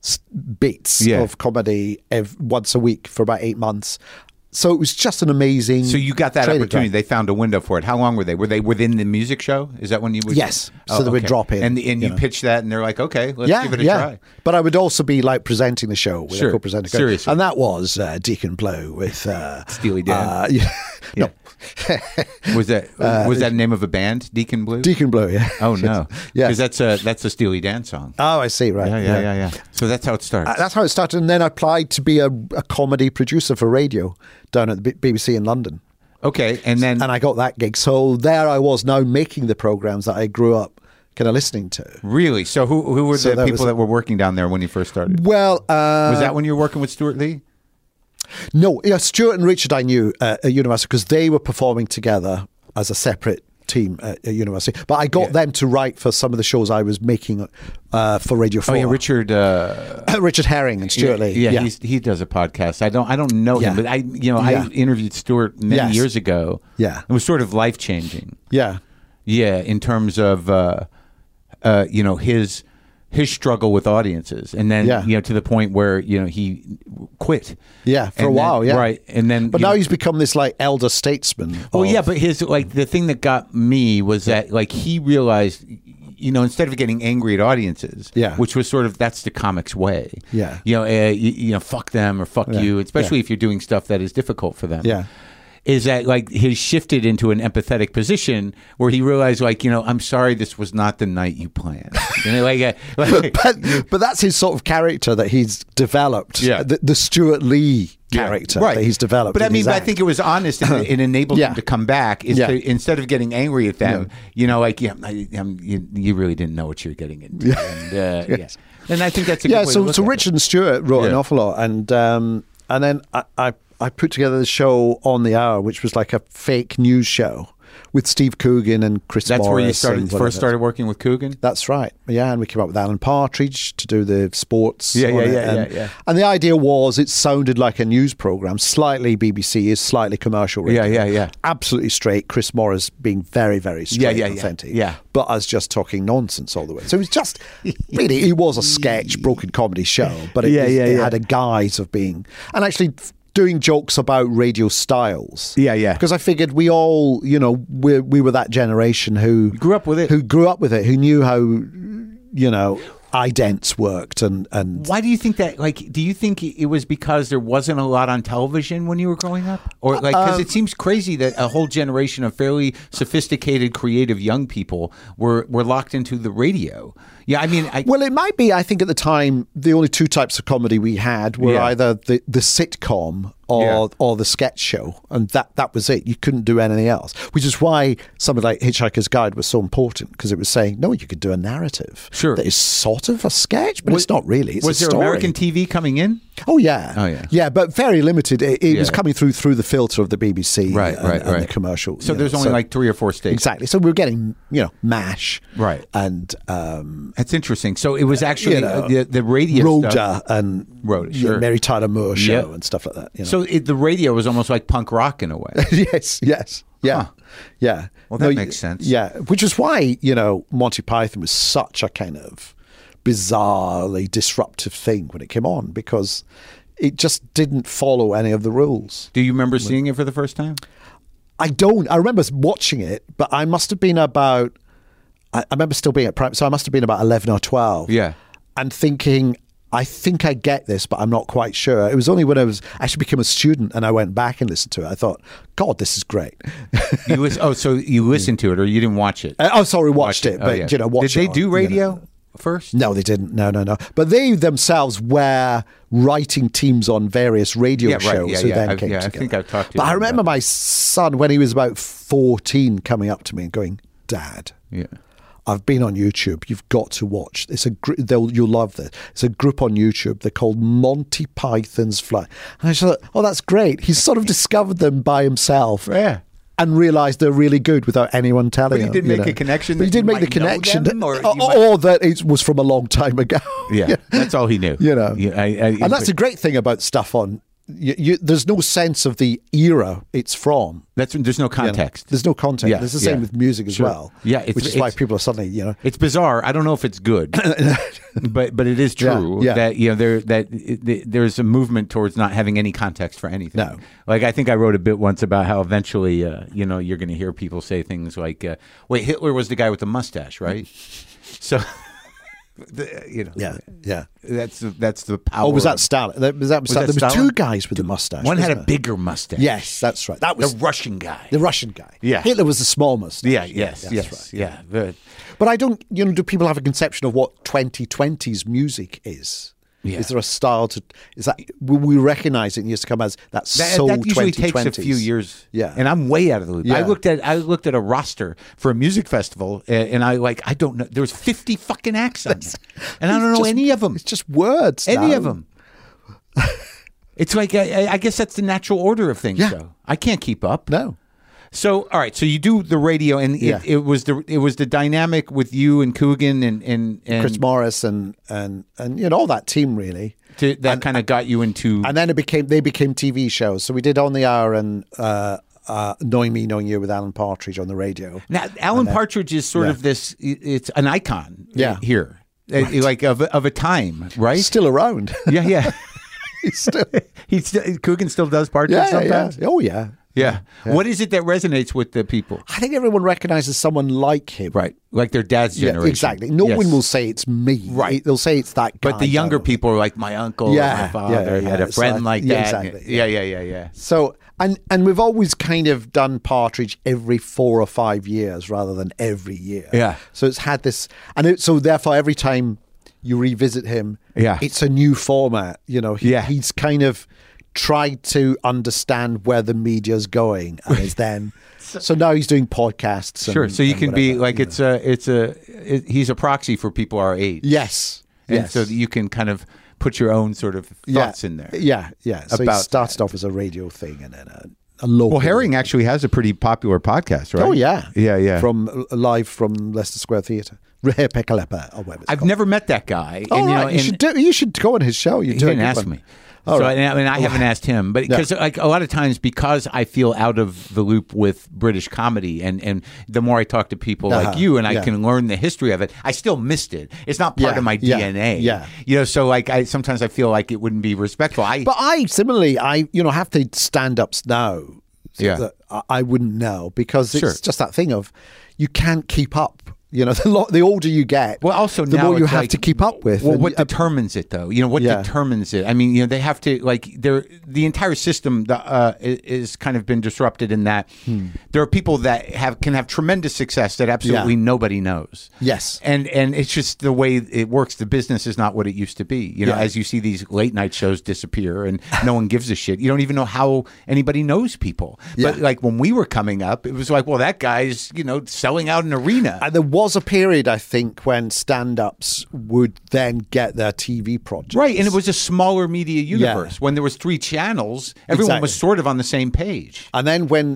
bits of comedy once a week for about 8 months. So it was just an amazing. So you got that opportunity. They found a window for it. How long were they? Were they within the music show? Is that when you would? Yes. So they would drop in. And you pitched that, and they're like, okay, let's give it a try. But I would also be like presenting the show with a co-presenter. Seriously. And that was Deacon Blue with Steely Dan. No. Was that the name of a band? Deacon Blue? Deacon Blue, yeah. Oh no. Because that's a Steely Dan song. Oh, I see, right. Yeah. So that's how it started. That's how it started. And then I applied to be a comedy producer for radio down at the BBC in London. Okay, and I got that gig. So there I was now making the programs that I grew up kind of listening to. Really? So who were the people that were working down there when you first started? Well, was that when you were working with Stuart Lee? No, Stuart and Richard I knew at university because they were performing together as a separate team at university. But I got them to write for some of the shows I was making for Radio 4. Oh yeah, Richard Herring and Stuart Lee. Yeah, he does a podcast. I don't know him, but I interviewed Stuart many years ago. Yeah, it was sort of life changing. Yeah, in terms of his struggle with audiences, and then to the point where he quit. Yeah, for a while. Yeah, right. And then, but now he's become this like elder statesman. Well, yeah, but his the thing that got me was that he realized, instead of getting angry at audiences, which was sort of that's the comics way. Yeah, fuck them or fuck you, especially if you're doing stuff that is difficult for them. Yeah. Is that he's shifted into an empathetic position where he realized I'm sorry this was not the night you planned. But that's his sort of character that he's developed. Yeah. The Stuart Lee character that he's developed. But I think it was honest and it enabled him to come back to, instead of getting angry at them, you really didn't know what you were getting into. And, and I think that's a good way to look so at Richard and Stuart wrote an awful lot, and then I put together the show On the Hour, which was like a fake news show with Steve Coogan and Chris Morris. That's where you first started working with Coogan? That's right. Yeah, and we came up with Alan Partridge to do the sports. Yeah. And the idea was it sounded like a news program, slightly BBC, slightly commercial radio. Yeah. Absolutely straight. Chris Morris being very, very straight and authentic. Yeah. But us just talking nonsense all the way. So it was just, really, it was a sketch, broken comedy show, but it had a guise of being, and actually doing jokes about radio styles. Yeah. Because I figured we all, we were that generation who grew up with it, who knew how, idents worked, and why do you think that? Like, do you think it was because there wasn't a lot on television when you were growing up, or like because it seems crazy that a whole generation of fairly sophisticated, creative young people were locked into the radio? Yeah, I mean, well, it might be. I think at the time the only two types of comedy we had were either the sitcom or the sketch show, and that was it. You couldn't do anything else, which is why something like Hitchhiker's Guide was so important, because it was saying, no, you could do a narrative that is sort of a sketch, but it's not really. It's was a there story. American TV coming in? Oh yeah, but very limited. It was coming through the filter of the BBC, and the commercial. So there's only like 3 or 4 stations. Exactly. So we were getting MASH, right? And that's interesting. So it was actually the radio Rhoda stuff. and Mary Tyler Moore show and stuff like that. So the radio was almost like punk rock in a way. yes, yeah. Well, that makes sense. Yeah, which is why Monty Python was such a kind of bizarrely disruptive thing when it came on, because it just didn't follow any of the rules. Do you remember seeing it for the first time? I don't. I remember watching it, but I must have been about. I remember still being at prime, so I must have been about 11 or 12. Yeah, and thinking, I think I get this, but I'm not quite sure. It was only when I actually became a student and I went back and listened to it, I thought, God, this is great. So you listened to it, or you didn't watch it? Watched it. But did they do radio first? No, they didn't. No. But they themselves were writing teams on various radio shows who then came together. I think I've talked to you. But I remember my son, when he was about 14, coming up to me and going, Dad. Yeah. I've been on YouTube. You've got to watch. It's you'll love this. It's a group on YouTube. They're called Monty Python's Fly. And I thought, oh, that's great. He's sort of discovered them by himself. Yeah. And realised they're really good without anyone telling him. But you did make a connection. But you did make the connection, or that it was from a long time ago. Yeah, that's all he knew. And that's a great thing about stuff on. There's no sense of the era it's from. There's no context. There's no context. Yeah, it's the same with music as well. Yeah, which is why people are suddenly, It's bizarre. I don't know if it's good, but it is true that there's a movement towards not having any context for anything. No, like I think I wrote a bit once about how eventually, you're going to hear people say things like, "Wait, Hitler was the guy with the mustache, right?" So. That's the power. Oh, was that Stalin? There were two guys with the mustache. One had a bigger mustache. Yes, that's right. That was the Russian guy. The Russian guy. Yeah, Hitler was the small mustache. Yeah, yes, right. Yeah. But I don't. Do people have a conception of what 2020's music is? Yeah. Is there a style to? Is that we recognize it in years to come as that soul? That usually takes a few years. Yeah, and I'm way out of the loop. Yeah. I looked at a roster for a music festival, and I don't know. There was 50 fucking acts on there, and I don't know any of them. It's just words. Any of them. It's like I guess that's the natural order of things. Yeah. So I can't keep up. No. So all right, so you do the radio, and it was the dynamic with you and Coogan and Chris Morris and all that team really. That kind of got you into, and then they became TV shows. So we did On the Hour and Knowing Me, Knowing You with Alan Partridge on the radio. Now Alan Partridge is sort of this; it's an icon here, like of a time, right? Still around. Yeah. he's still Coogan still does Partridge sometimes. Yeah. Oh yeah. Yeah. What is it that resonates with the people? I think everyone recognizes someone like him. Right. Like their dad's generation. Exactly. No one will say it's me. Right. They'll say it's that guy. But the younger people are like, my uncle or my father had a friend like that. Exactly. Yeah. So, and we've always kind of done Partridge every 4 or 5 years rather than every year. Yeah. So it's had this, so therefore every time you revisit him, it's a new format. He's kind of tried to understand where the media's going, and is then so now he's doing podcasts. Sure, so you can be like he's a proxy for people our age. Yes, and so you can kind of put your own sort of thoughts in there. Yeah. So he started off as a radio thing, and then a local. Well, Herring actually has a pretty popular podcast, right? Oh yeah. From live from Leicester Square Theatre. Pekalepa, or whatever. I've never met that guy. Oh, right. You should go on his show. He didn't ask me. So right. I haven't asked him, but because like a lot of times, because I feel out of the loop with British comedy, and the more I talk to people like you, and I can learn the history of it, I still missed it. It's not part of my DNA. Yeah. So like sometimes I feel like it wouldn't be respectful. But I similarly, have to stand-ups now. That I wouldn't know, because it's just that thing of you can't keep up. You know, the older you get, well, also the now more you it's have like, to keep up with. Well, And, what determines it, though? You know, what determines it? I mean, you know, they have to, like, the entire system is kind of been disrupted in that there are people that can have tremendous success that absolutely nobody knows. Yes. And it's just the way it works. The business is not what it used to be. You know, as you see these late night shows disappear and no one gives a shit. You don't even know how anybody knows people. But like when we were coming up, it was like, well, that guy's, you know, selling out an arena. And there was a period, I think, when stand-ups would then get their TV projects. Right, and it was a smaller media universe. When there was 3 channels, everyone was sort of on the same page. And then when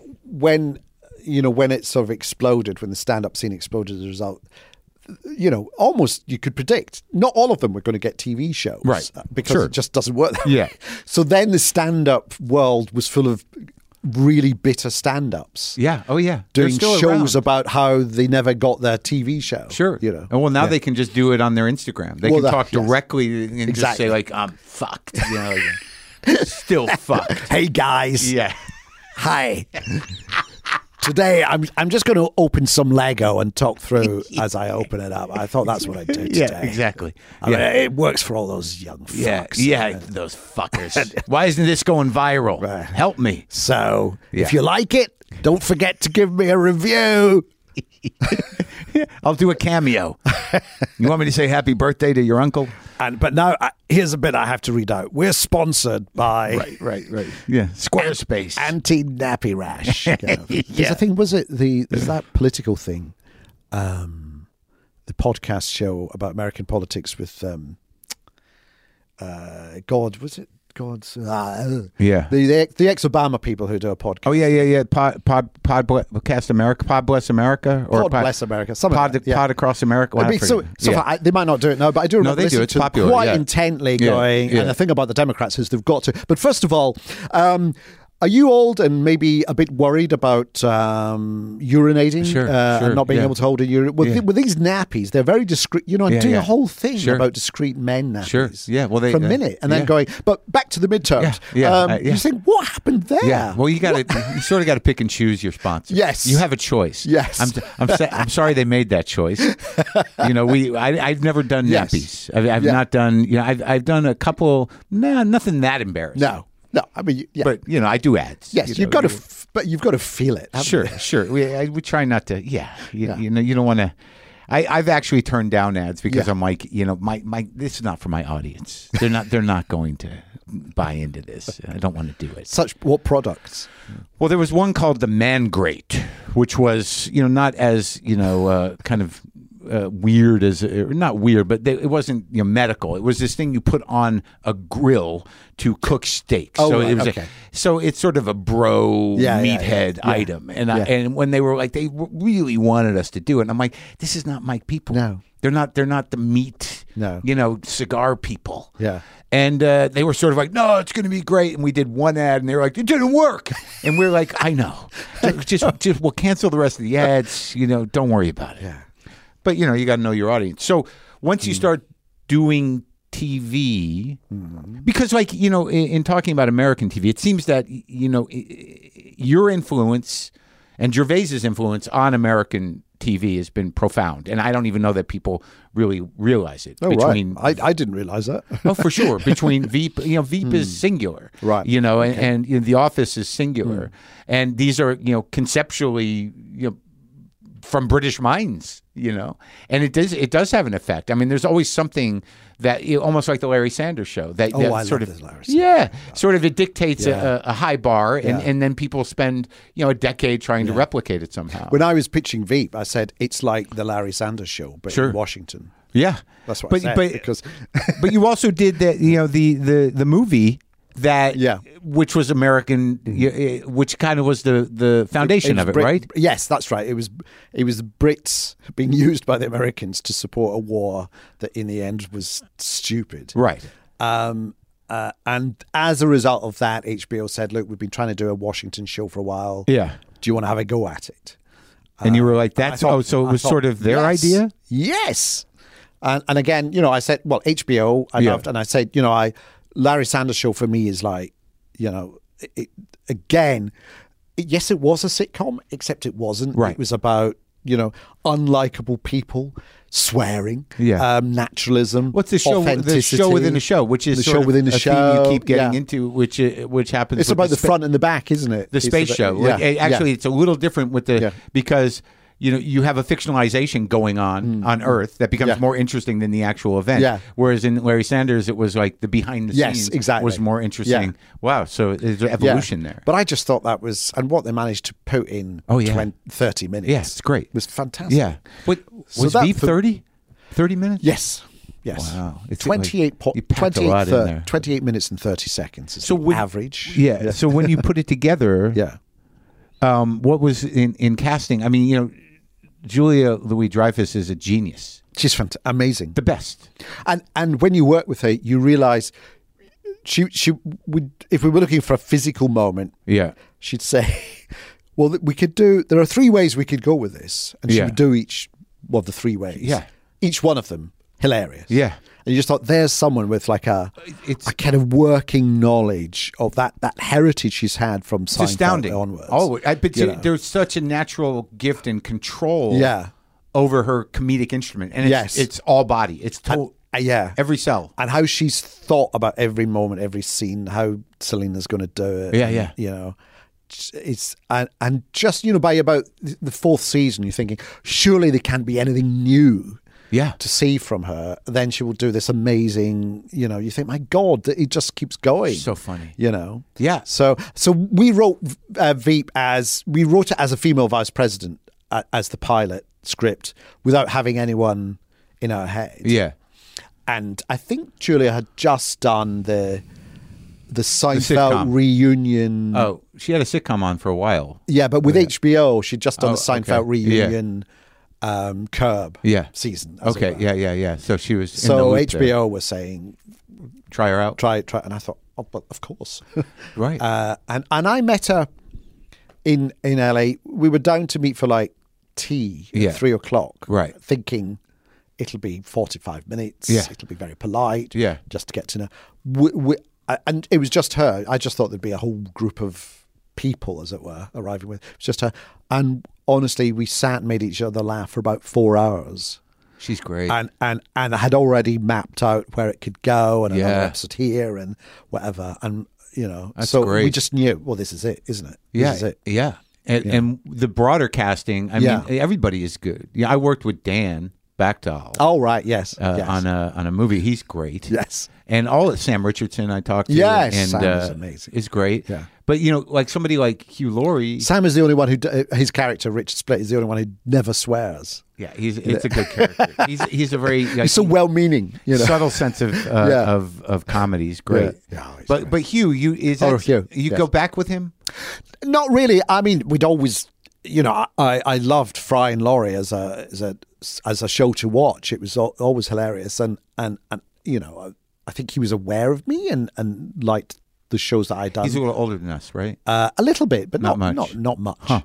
it sort of exploded, when the stand-up scene exploded as a result, you know, almost you could predict not all of them were going to get TV shows. Right. Because it just doesn't work that Yeah. way. So then the stand-up world was full of really bitter stand-ups. Yeah. Oh, yeah. Doing shows about how they never got their TV show. Sure. You know. And well, now they can just do it on their Instagram. They can talk directly and just say, like, I'm fucked. You know, still fucked. Hey, guys. Yeah. Hi. Today, I'm just going to open some Lego and talk through as I open it up. I thought that's what I'd do today. Yeah, exactly. I mean, it works for all those young fucks. Yeah, those fuckers. Why isn't this going viral? Right. Help me. So, if you like it, don't forget to give me a review. I'll do a cameo. You want me to say happy birthday to your uncle? But now, here's a bit I have to read out. We're sponsored by... Right. Yeah, Squarespace. Anti-nappy rash. There's a thing, was it there's that political thing, the podcast show about American politics with, was it God's? Yeah. The ex-Obama people who do a podcast. Oh, yeah. Podcast America, Pod Bless America? Or Pod Bless America. Pod Across America. They might not do it now, but I do remember listening to popular, quite intently going, and the thing about the Democrats is they've got to. But first of all, are you old and maybe a bit worried about urinating and not being able to hold a urine? With these nappies, they're very discreet, you know, and doing a whole thing about discreet men nappies. Sure. Yeah. Well, for a minute and then going, but back to the midterms. You think, what happened there? Yeah. Well, you sort of got to pick and choose your sponsors. Yes. You have a choice. Yes. I'm sorry they made that choice. You know, I've never done nappies. I've not done, you know, I've done a couple, nothing that embarrassing. No, I mean, but you know, I do ads. Yes, you've got to, but you've got to feel it. Sure. We try not to. You know, you don't want to. I've actually turned down ads because I'm like, you know, my this is not for my audience. They're not going to buy into this. I don't want to do it. What products? Well, there was one called the Man Grate, which was, you know, not as, you know, kind of weird as, not weird, but it wasn't, you know, medical. It was this thing you put on a grill to cook steaks. Oh, so right, it was okay. So it's sort of a bro meathead item. And and when they were like, they really wanted us to do it, and I'm like, this is not my people. No. They're not the meat, you know, cigar people. Yeah. And they were sort of like, no, it's going to be great. And we did one ad, and they were like, it didn't work. And we're like, I know. Just we'll cancel the rest of the ads. You know, don't worry about it. Yeah. But, you know, you got to know your audience. So once you start doing TV, because, like, you know, in talking about American TV, it seems that, you know, your influence and Gervais's influence on American TV has been profound. And I don't even know that people really realize it. Oh, right. I didn't realize that. Oh, for sure. Between Veep, you know, Veep is singular. Right. You know, and you know, The Office is singular. And these are, you know, conceptually, you know, from British minds, you know, and it does have an effect. I mean, there's always something that, you know, almost like the Larry Sanders Show. That I sort love of, Larry Sanders. Yeah, sort of it dictates a high bar, and then people spend, you know, a decade trying to replicate it somehow. When I was pitching Veep, I said it's like the Larry Sanders Show, but in Washington. Yeah, that's what I said. Because but you also did that, you know, the movie. That which was American, which kind of was the foundation of it, right? Yes, that's right. It was Brits being used by the Americans to support a war that in the end was stupid, right? And as a result of that, HBO said, "Look, we've been trying to do a Washington show for a while. Yeah, do you want to have a go at it?" And you were like, "That's so it was sort of their idea." Yes, and again, you know, I said, "Well, HBO, I loved," and I said, you know, Larry Sanders Show for me is like, you know, yes, it was a sitcom, except it wasn't. Right. It was about unlikable people, swearing, naturalism. What's the show? The show within a show, which is the show within a show. Theme you keep getting into, which happens. It's about the front and the back, isn't it? The space show. Actually, it's a little different with because you have a fictionalization going on Earth that becomes more interesting than the actual event. Yeah. Whereas in Larry Sanders, it was like the behind the scenes was more interesting. Yeah. Wow. So there's evolution there. But I just thought that was, and what they managed to put in 30 minutes. Yes, it's great. Was fantastic. Yeah. But was Veep 30? 30 minutes? Yes. Wow. It's 28 minutes and 30 seconds is the average. Yeah. So when you put it together, what was in casting? I mean, Julia Louis-Dreyfus is a genius. She's amazing. The best. And when you work with her, you realize she would, if we were looking for a physical moment, she'd say, well, there are 3 ways we could go with this. And she would do each of the 3 ways. Yeah. Each one of them hilarious. Yeah. And you just thought, there's someone with like a kind of working knowledge of that heritage she's had from Seinfeld onwards. Oh, but there's such a natural gift and control over her comedic instrument. And it's all body. It's total. Every cell. And how she's thought about every moment, every scene, how Selena's going to do it. It's and just by about the 4th season, you're thinking, surely there can't be anything new to see from her. Then she will do this amazing, you think, my God, it just keeps going. So funny. Yeah. So we wrote Veep as a female vice president as the pilot script without having anyone in our head. Yeah. And I think Julia had just done the Seinfeld reunion. Oh, she had a sitcom on for a while. Yeah, but with HBO, she'd just done the Seinfeld reunion Curb season. Okay, yeah. So she was. So HBO was saying, try her out. Try, and I thought, oh, but of course, right. And I met her in LA. We were down to meet for like tea at 3 o'clock. Right, thinking it'll be 45 minutes. Yeah, it'll be very polite. Yeah, just to get to know. And it was just her. I just thought there'd be a whole group of people, as it were, arriving with. It was just her. And honestly, we sat and made each other laugh for about 4 hours. She's great. And I had already mapped out where it could go and another episode here and whatever. And, That's so great. We just knew, well, this is it, isn't it? This is it. Yeah. And the broader casting, I mean, everybody is good. Yeah, I worked with Dan Bachtal. Oh, right, yes. On a movie. He's great. Yes. And all Sam Richardson I talked to. Yes, and, Sam is amazing. Is great. Yeah. But, like somebody like Hugh Laurie. Sam is the only one who, his character, Richard Splitt, is the only one who never swears. Yeah, it's a good character. He's a very... he's so well-meaning. Subtle sense of comedy. He's great. Yeah. But Hugh, you go back with him? Not really. I mean, we'd always... I loved Fry and Laurie as a show to watch. It was always hilarious, and I think he was aware of me and liked the shows that I'd done. He's a little older than us, right? A little bit, but not much. Huh.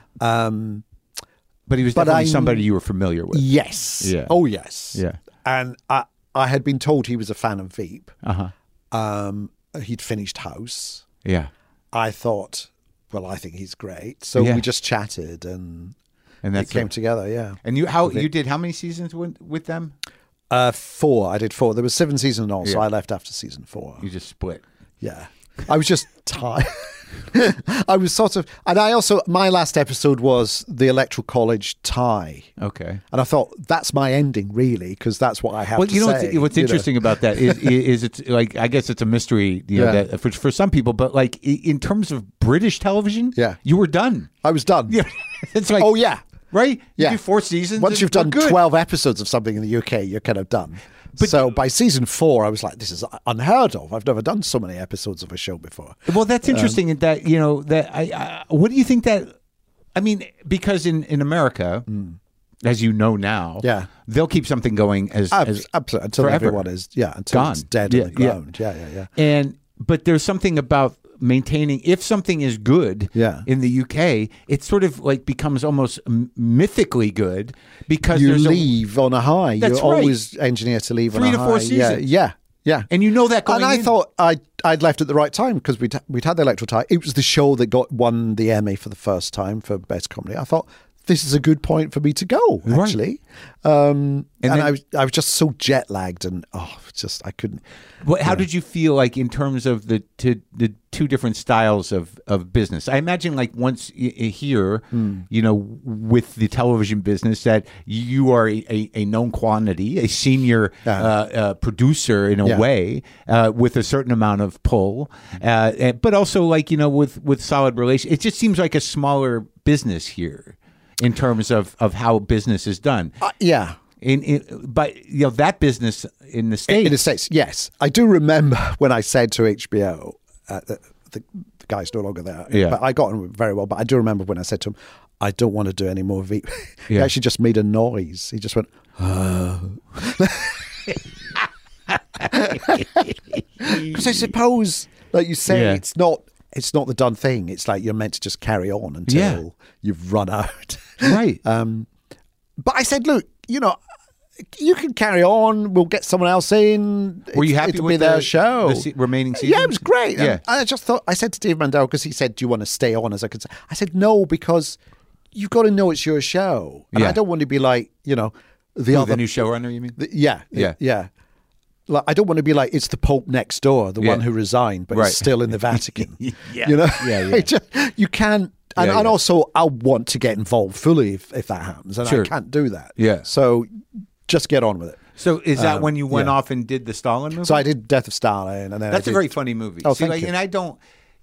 But he was definitely somebody you were familiar with. Yes. Yeah. Oh, yes. Yeah. And I had been told he was a fan of Veep. Uh-huh. He'd finished House. Yeah. I thought, well, I think he's great. So we just chatted and it came together, yeah. And you did how many seasons with them? 4. I did 4. There was 7 seasons in all, so I left after season 4. You just split. Yeah. I was just tired. I was sort of, and I also, my last episode was the Electoral College tie. Okay. And I thought, that's my ending, really, because that's what I have to say. What's interesting about that is it's like, I guess it's a mystery that for some people, but like in terms of British television, you were done. I was done. Yeah. It's like, oh, yeah. Right? Yeah. You do 4 seasons. Once you've done 12 episodes of something in the UK, you're kind of done. But so by season 4, I was like, this is unheard of. I've never done so many episodes of a show before. Well, that's interesting in that, that what do you think that, I mean, because in America, as you know now, they'll keep something going as absolutely until forever. Everyone is, until gone. It's dead on the ground. Yeah. But there's something about maintaining, if something is good in the UK, it sort of like becomes almost mythically good because you leave on a high. That's You're always engineered to leave on a high. 3 to 4 seasons. Yeah. And you know that going in. And I in. thought I'd left at the right time because we'd had the Electoral tie. It was the show that won the Emmy for the first time for Best Comedy. I thought this is a good point for me to go, actually. And I was just so jet lagged, and I couldn't. Well, how did you feel like in terms of the two different styles of business? I imagine like once here, with the television business, that you are a known quantity, a senior producer in a way, with a certain amount of pull, but also like with solid relations. It just seems like a smaller business here in terms of how business is done. But that business in the States. In the States, yes. I do remember when I said to HBO, the guy's no longer there, but I got on very well. But I do remember when I said to him, I don't want to do any more He actually just made a noise. He just went, because I suppose, like you say, it's not the done thing. It's like you're meant to just carry on until you've run out. Right. But I said, look, you can carry on. We'll get someone else in. Were you happy with their show? The remaining season? Yeah, it was great. Yeah. I just thought, I said to Dave Mandel, because he said, do you want to stay on as I could say? I said, no, because you've got to know it's your show. And I don't want to be like, the new showrunner, you mean? Yeah. Like, I don't want to be like, it's the Pope next door, the one who resigned, but is still in the Vatican. You can't. And also, I want to get involved fully if that happens, and I can't do that. Yeah. So just get on with it. So is that when you went off and did the Stalin movie? So I did Death of Stalin, and then that's a very funny movie. Oh, thank you. And I don't,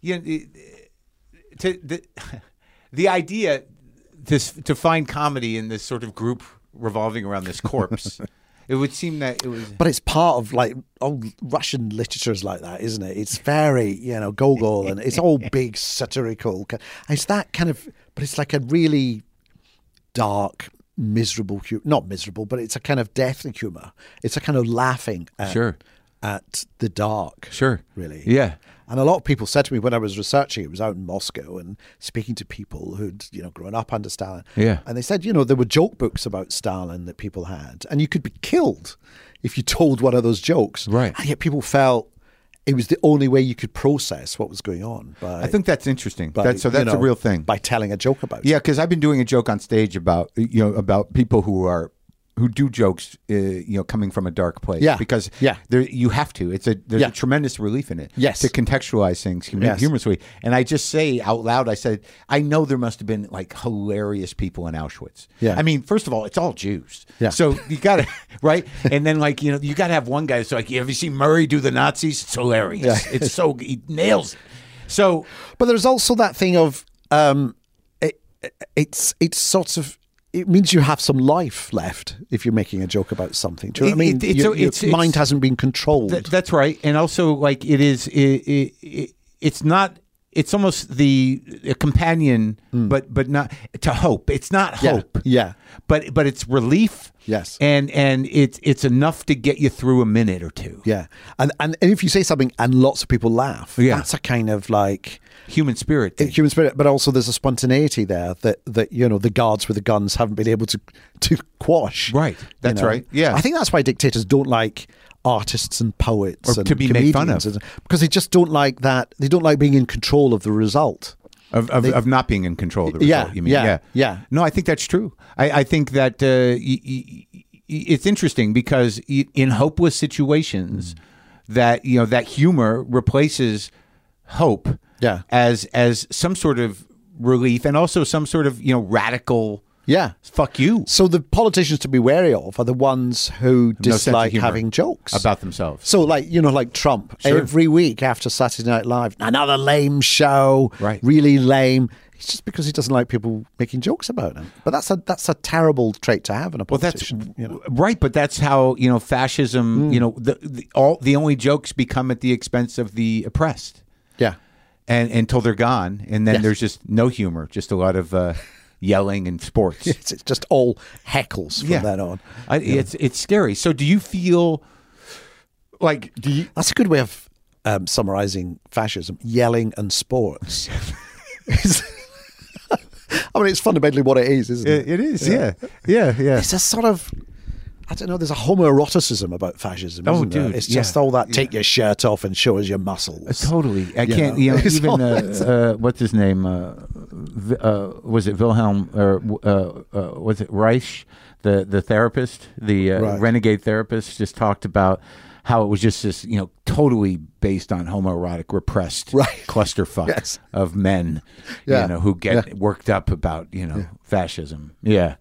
the idea to find comedy in this sort of group revolving around this corpse. It would seem that it was, but it's part of like Russian literature is like that, isn't it? It's very Gogol, and it's all big satirical. It's that kind of, but it's like a really dark, miserable humor. Not miserable, but it's a kind of deathly humor. It's a kind of laughing at the dark. Sure, really. Yeah. And a lot of people said to me when I was researching, it was out in Moscow and speaking to people who'd, grown up under Stalin. Yeah. And they said, there were joke books about Stalin that people had, and you could be killed if you told one of those jokes. Right. And yet people felt it was the only way you could process what was going on. I think that's interesting. That's a real thing. By telling a joke about it. Yeah, because I've been doing a joke on stage about people who do jokes, coming from a dark place. Yeah. Because you have to. There's a tremendous relief in it. Yes. To contextualize things humorously. And I just say out loud, I said, I know there must have been like hilarious people in Auschwitz. Yeah. I mean, first of all, it's all Jews. Yeah. So you got to, right? And then you got to have one guy that's like, have you seen Murray do the Nazis? It's hilarious. Yeah. It's so, he nails it. So. But there's also that thing of, it's sort of, it means you have some life left if you're making a joke about something. Do you know what I mean? Your mind hasn't been controlled. That's right. And also, like, it's not. It's almost a companion, but not to hope. It's not hope. Yeah. But it's relief. Yes. And it's enough to get you through a minute or two. Yeah. And if you say something and lots of people laugh, that's a kind of like human spirit thing. Human spirit, but also there's a spontaneity there that the guards with the guns haven't been able to quash. Right. That's right. Yeah. I think that's why dictators don't like artists and poets or and to be made fun of, because they just don't like that. They don't like being in control of the result. Of not being in control of the result, you mean? Yeah. No, I think that's true. I think that it's interesting because in hopeless situations, that humor replaces hope as some sort of relief and also some sort of radical fuck you. So the politicians to be wary of are the ones who dislike having jokes about themselves. So like Trump, every week after Saturday Night Live, another lame show, really lame. It's just because he doesn't like people making jokes about him. But that's a terrible trait to have in a politician. Well, that's right, but that's how fascism. The only jokes become at the expense of the oppressed. Yeah, and until they're gone, and then there's just no humor, just a lot of yelling and sports. It's just all heckles from then on. It's scary. So do you feel like that's a good way of summarizing fascism: yelling and sports. I mean, it's fundamentally what it is, isn't it? It is, yeah. It's a sort of, I don't know, there's a homoeroticism about fascism, isn't there? It's just all that take your shirt off and show us your muscles. Totally. I can't, even, what's his name? was it Wilhelm or was it Reich, the therapist, the renegade therapist, just talked about how it was just this, totally based on homoerotic repressed clusterfuck of men, who get worked up about, fascism. Yeah.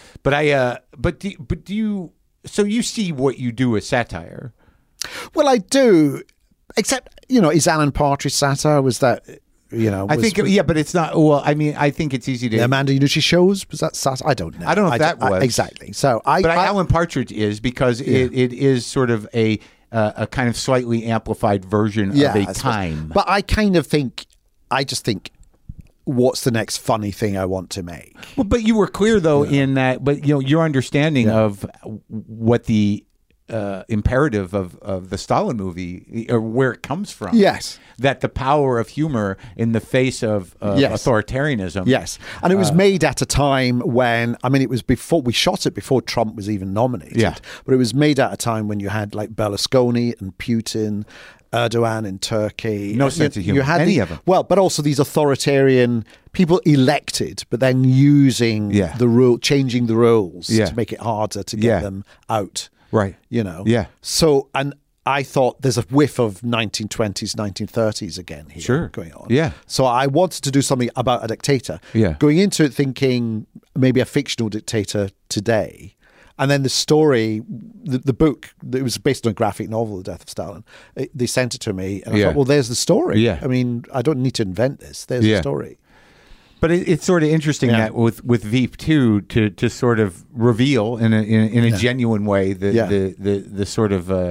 But do you, so you see what you do as satire? Well, I do, except, is Alan Partridge satire? Was that, I think, but it's not, well, I mean, I think it's easy to. The Amanda Iannucci shows, was that satire? I don't know. I don't know if that was. Exactly. So Alan Partridge is, because it is sort of a kind of slightly amplified version of a time. But I just think, what's the next funny thing I want to make? Well, but you were clear though in that, but your understanding of what the imperative of the Stalin movie, or where it comes from. Yes. That the power of humor in the face of authoritarianism. Yes. And it was made at a time when, it was before, we shot it before Trump was even nominated. Yeah. But it was made at a time when you had like Berlusconi and Putin, Erdogan in Turkey. No sense of humor. You had any of them. Well, but also these authoritarian people elected, but then using the rule, changing the rules to make it harder to get them out. Right. Yeah. So, and I thought there's a whiff of 1920s, 1930s again here going on. Yeah. So I wanted to do something about a dictator. Yeah. Going into it thinking maybe a fictional dictator today. And then the story, the book, it was based on a graphic novel, The Death of Stalin. They sent it to me, and I thought, well, there's the story. Yeah. I mean, I don't need to invent this. There's the story. But it's sort of interesting that with Veep too, to sort of reveal in a genuine way the sort of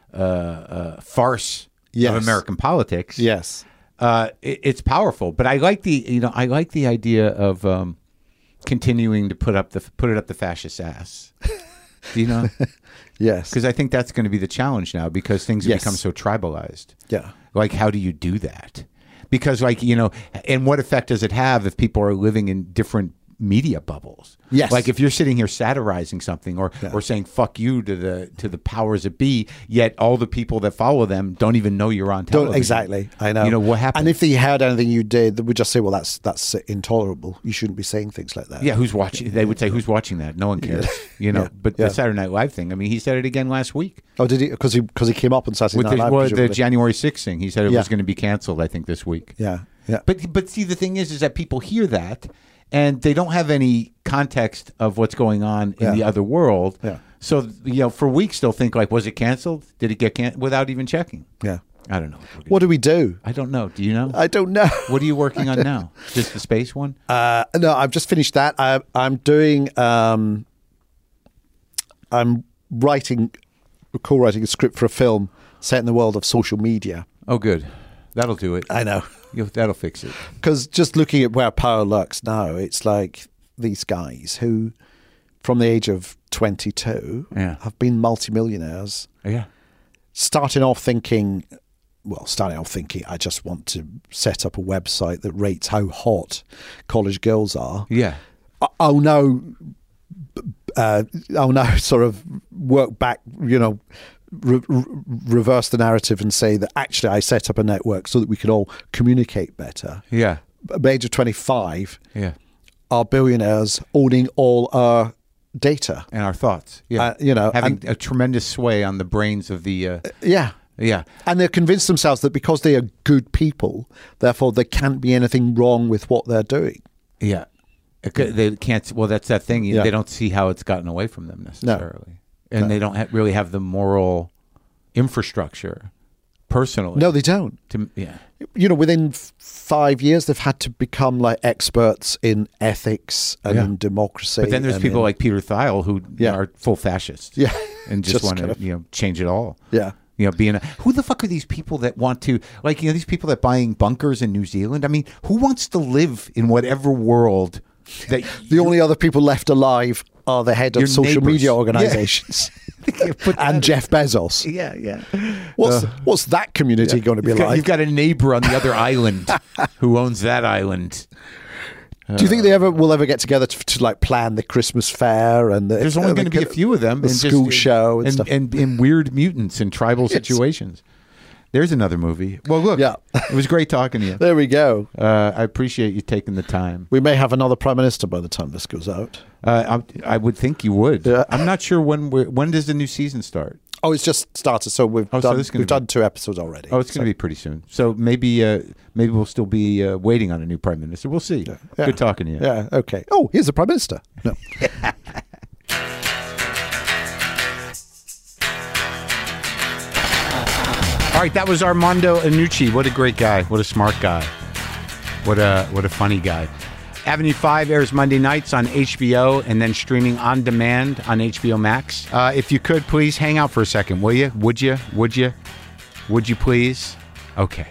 farce of American politics. Yes, it's powerful. But I like the idea of continuing to put it up the fascist ass. Do you know? Yes. Because I think that's going to be the challenge now, because things have become so tribalized. Yeah. Like, how do you do that? Because, and what effect does it have if people are living in different media bubbles? Yes. Like, if you're sitting here satirizing something or saying "fuck you" to the powers that be, yet all the people that follow them don't even know you're on television. Exactly. I know. What happens? And if they heard anything you did, they would just say, "Well, that's intolerable. You shouldn't be saying things like that." Yeah. Who's watching? They would say, "Who's watching that? No one cares." But the Saturday Night Live thing. I mean, he said it again last week. Oh, did he? Because he came up on Saturday Night Live. Well, the January 6th thing. He said it was going to be canceled, I think, this week. Yeah. Yeah. But see, the thing is that people hear that, and they don't have any context of what's going on in the other world. Yeah. So, for weeks they'll think like, was it canceled? Did it get canceled? Without even checking. Yeah. I don't know. What do we do? I don't know. Do you know? I don't know. What are you working on now? Just the space one? No, I've just finished that. I'm doing. I'm co-writing a script for a film set in the world of social media. Oh, good. That'll do it. I know. That'll fix it. Because just looking at where power lurks now, it's like these guys who, from the age of 22, have been multimillionaires. Yeah. Starting off thinking, I just want to set up a website that rates how hot college girls are. Yeah. I'll now sort of work back, reverse the narrative and say that actually I set up a network so that we can all communicate better. Yeah. At the age of 25, are billionaires owning all our data and our thoughts. Yeah. Having a tremendous sway on the brains of the Yeah. And they're convinced themselves that because they are good people, therefore there can't be anything wrong with what they're doing. Yeah. They can't. Well, that's that thing. They don't see how it's gotten away from them necessarily. And they don't really have the moral infrastructure personally. No, they don't. Within 5 years, they've had to become like experts in ethics and in democracy. But then there's people like Peter Thiel who are full fascists. Yeah. And just want to change it all. Yeah. Who the fuck are these people that want to, these people that buying bunkers in New Zealand? I mean, who wants to live in whatever world that the only other people left alive are the head of social media organizations and Jeff Bezos. Yeah. What's that community going to be like? You've got a neighbor on the other island who owns that island. Do you think they will ever get together to plan the Christmas fair and there's only going to be a few of them, the school show and stuff, and weird mutants in tribal situations. There's another movie. Well, look, it was great talking to you. There we go. I appreciate you taking the time. We may have another Prime Minister by the time this goes out. I would think you would. Yeah. I'm not sure when does the new season start? Oh, it's just started. So we've done 2 episodes already. Oh, it's going to be pretty soon. So maybe we'll still be waiting on a new Prime Minister. We'll see. Yeah. Good talking to you. Yeah, okay. Oh, here's the Prime Minister. No. All right, that was Armando Iannucci. What a great guy. What a smart guy. What a funny guy. Avenue 5 airs Monday nights on HBO and then streaming on demand on HBO Max. If you could, please hang out for a second, will you? Would you? Would you please? Okay.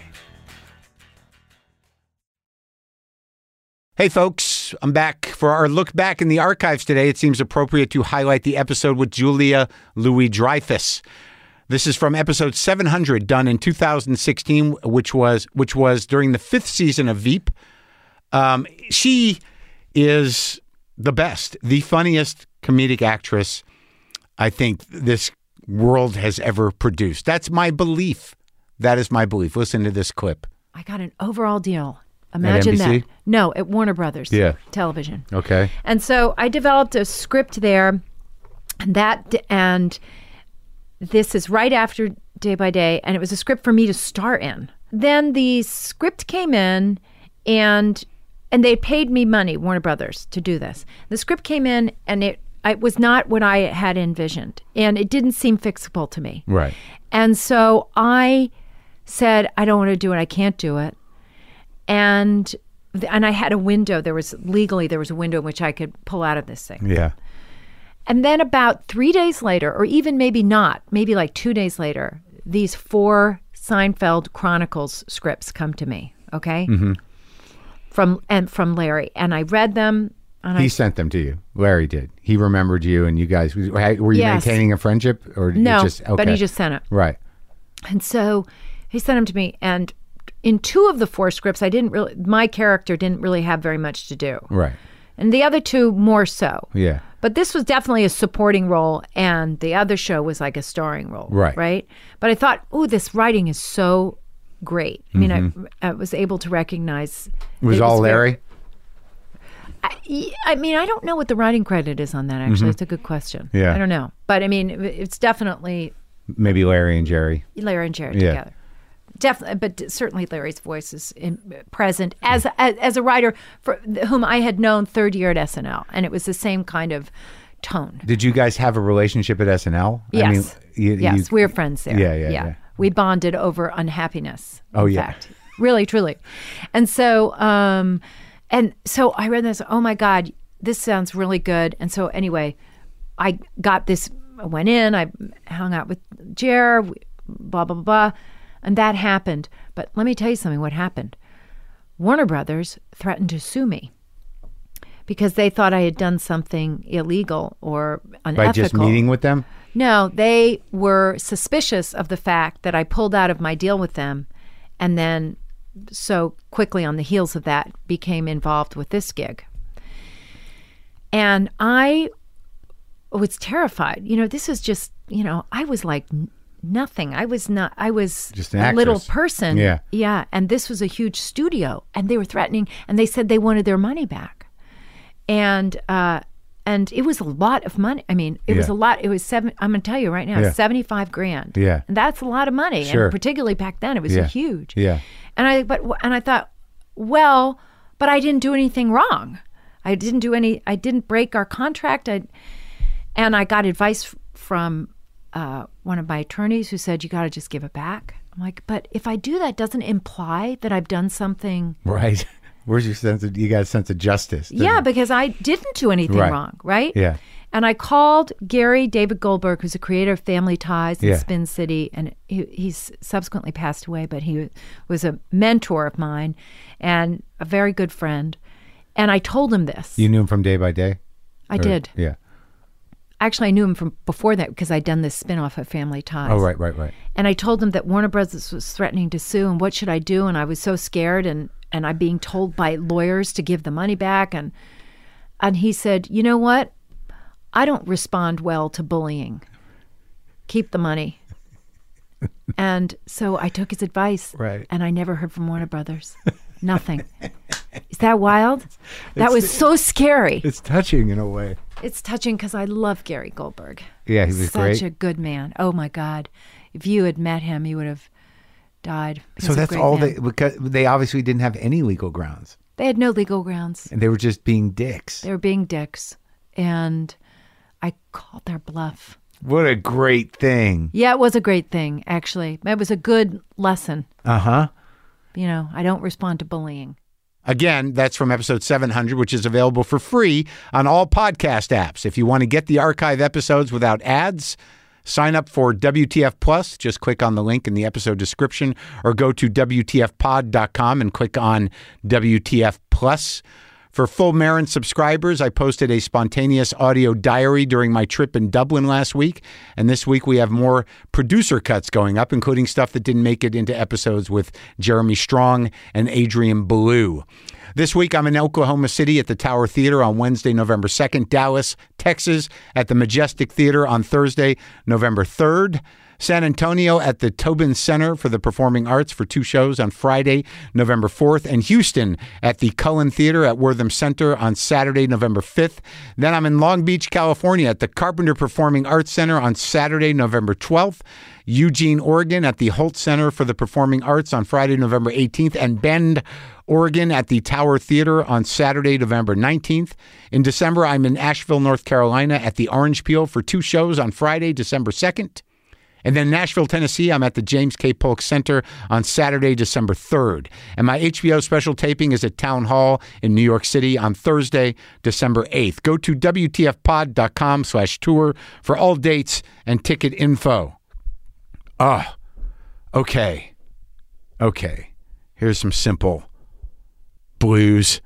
Hey, folks. I'm back. For our look back in the archives today, it seems appropriate to highlight the episode with Julia Louis-Dreyfus. This is from episode 700, done in 2016, which was during the 5th season of Veep. She is the best, the funniest comedic actress I think this world has ever produced. That's my belief. That is my belief. Listen to this clip. I got an overall deal. Imagine that. No, at Warner Brothers Television. Okay. And so I developed a script there, and this is right after Day by Day, and it was a script for me to star in. Then the script came in, and they paid me money, Warner Brothers, to do this. The script came in, and it was not what I had envisioned, and it didn't seem fixable to me. Right. And so I said, I don't want to do it. I can't do it. And I had a window. There was a window in which I could pull out of this thing. Yeah. And then about 3 days later, or even maybe not, maybe like 2 days later, these 4 Seinfeld Chronicles scripts come to me, okay? Mm-hmm. From Larry. And I read them. And he sent them to you. Larry did. He remembered you, and you guys, were you maintaining a friendship? Or no, but he just sent it. Right. And so he sent them to me, and in 2 of the 4 scripts, my character didn't really have very much to do. Right. And the other 2 more so. Yeah. But this was definitely a supporting role, and the other show was like a starring role. Right. Right? But I thought, this writing is so great. I mean, I was able to recognize. It was all Larry? I mean, I don't know what the writing credit is on that, actually. It's a good question. Yeah. I don't know. But I mean, it's definitely. Maybe Larry and Jerry. Larry and Jerry together. Definitely, but certainly Larry's voice is present as a writer for whom I had known third year at SNL, and it was the same kind of tone. Did you guys have a relationship at SNL? Yes, yes, we were friends there. Yeah. We bonded over unhappiness. In fact, really, truly, and so I read this. Oh my God, this sounds really good. And so anyway, I got this. I went in. I hung out with Jer. Blah blah blah. And that happened. But let me tell you something, what happened. Warner Brothers threatened to sue me because they thought I had done something illegal or unethical. By just meeting with them? No, they were suspicious of the fact that I pulled out of my deal with them and then so quickly on the heels of that became involved with this gig. And I was terrified. This is just, I was like nothing. I was just an a actress. Little person. Yeah. Yeah. And this was a huge studio, and they were threatening, and they said they wanted their money back. And it was a lot of money. I mean, it was a lot. It was I'm going to tell you right now, $75,000. Yeah. And that's a lot of money. Sure. And particularly back then, it was huge. Yeah. And I thought, well, but I didn't do anything wrong. I didn't break our contract. And I got advice from one of my attorneys who said, you got to just give it back. I'm like, but if I do that, doesn't imply that I've done something. Right. Where's your you got a sense of justice? Yeah, because I didn't do anything wrong. Right. Yeah. And I called Gary David Goldberg, who's a creator of Family Ties and Spin City. And he's subsequently passed away, but he was a mentor of mine and a very good friend. And I told him this. You knew him from Day by Day? I did. Yeah. Actually, I knew him from before that because I'd done this spinoff of Family Ties. Oh, right. And I told him that Warner Brothers was threatening to sue, and what should I do? And I was so scared, and I'm being told by lawyers to give the money back. And he said, you know what? I don't respond well to bullying. Keep the money. And so I took his advice. Right. And I never heard from Warner Brothers. Nothing. Is that wild? That was so scary. It's touching in a way. It's touching because I love Gary Goldberg. Yeah, he was great. Such a good man. Oh, my God. If you had met him, you would have died. So that's all because they obviously didn't have any legal grounds. They had no legal grounds. And they were just being dicks. They were being dicks. And I called their bluff. What a great thing. Yeah, it was a great thing, actually. It was a good lesson. Uh-huh. You know, I don't respond to bullying. Again, that's from episode 700, which is available for free on all podcast apps. If you want to get the archive episodes without ads, sign up for WTF Plus. Just click on the link in the episode description or go to WTFpod.com and click on WTF Plus. For Full Marin subscribers, I posted a spontaneous audio diary during my trip in Dublin last week. And this week we have more producer cuts going up, including stuff that didn't make it into episodes with Jeremy Strong and Adrian Ballou. This week, I'm in Oklahoma City at the Tower Theater on Wednesday, November 2nd, Dallas, Texas at the Majestic Theater on Thursday, November 3rd, San Antonio at the Tobin Center for the Performing Arts for 2 shows on Friday, November 4th, and Houston at the Cullen Theater at Wortham Center on Saturday, November 5th. Then I'm in Long Beach, California at the Carpenter Performing Arts Center on Saturday, November 12th, Eugene, Oregon at the Holt Center for the Performing Arts on Friday, November 18th, and Bend, Oregon at the Tower Theater on Saturday, November 19th. In December, I'm in Asheville, North Carolina at the Orange Peel for 2 shows on Friday, December 2nd. And then Nashville, Tennessee, I'm at the James K. Polk Center on Saturday, December 3rd. And my HBO special taping is at Town Hall in New York City on Thursday, December 8th. Go to WTFpod.com/tour for all dates and ticket info. Okay. Here's some simple blues.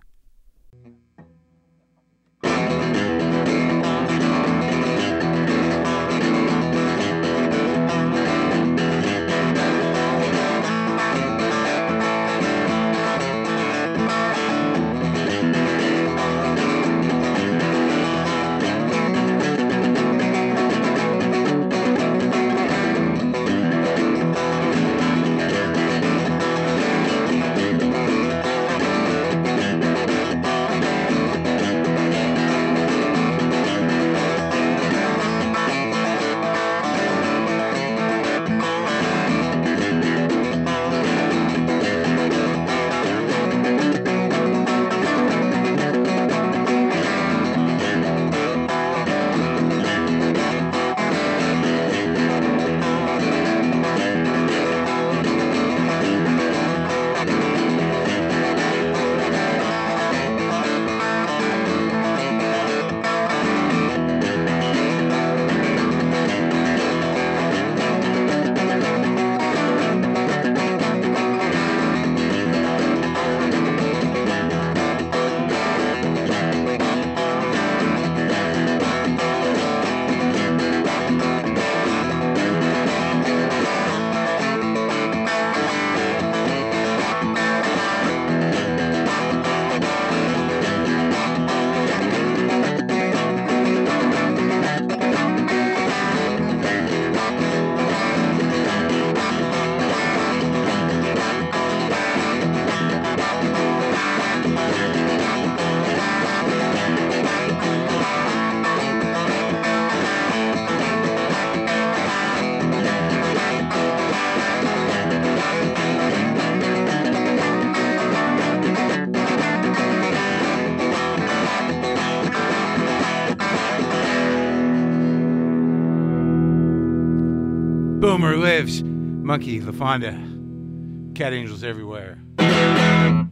Boomer lives. Monkey, LaFonda. Cat angels everywhere.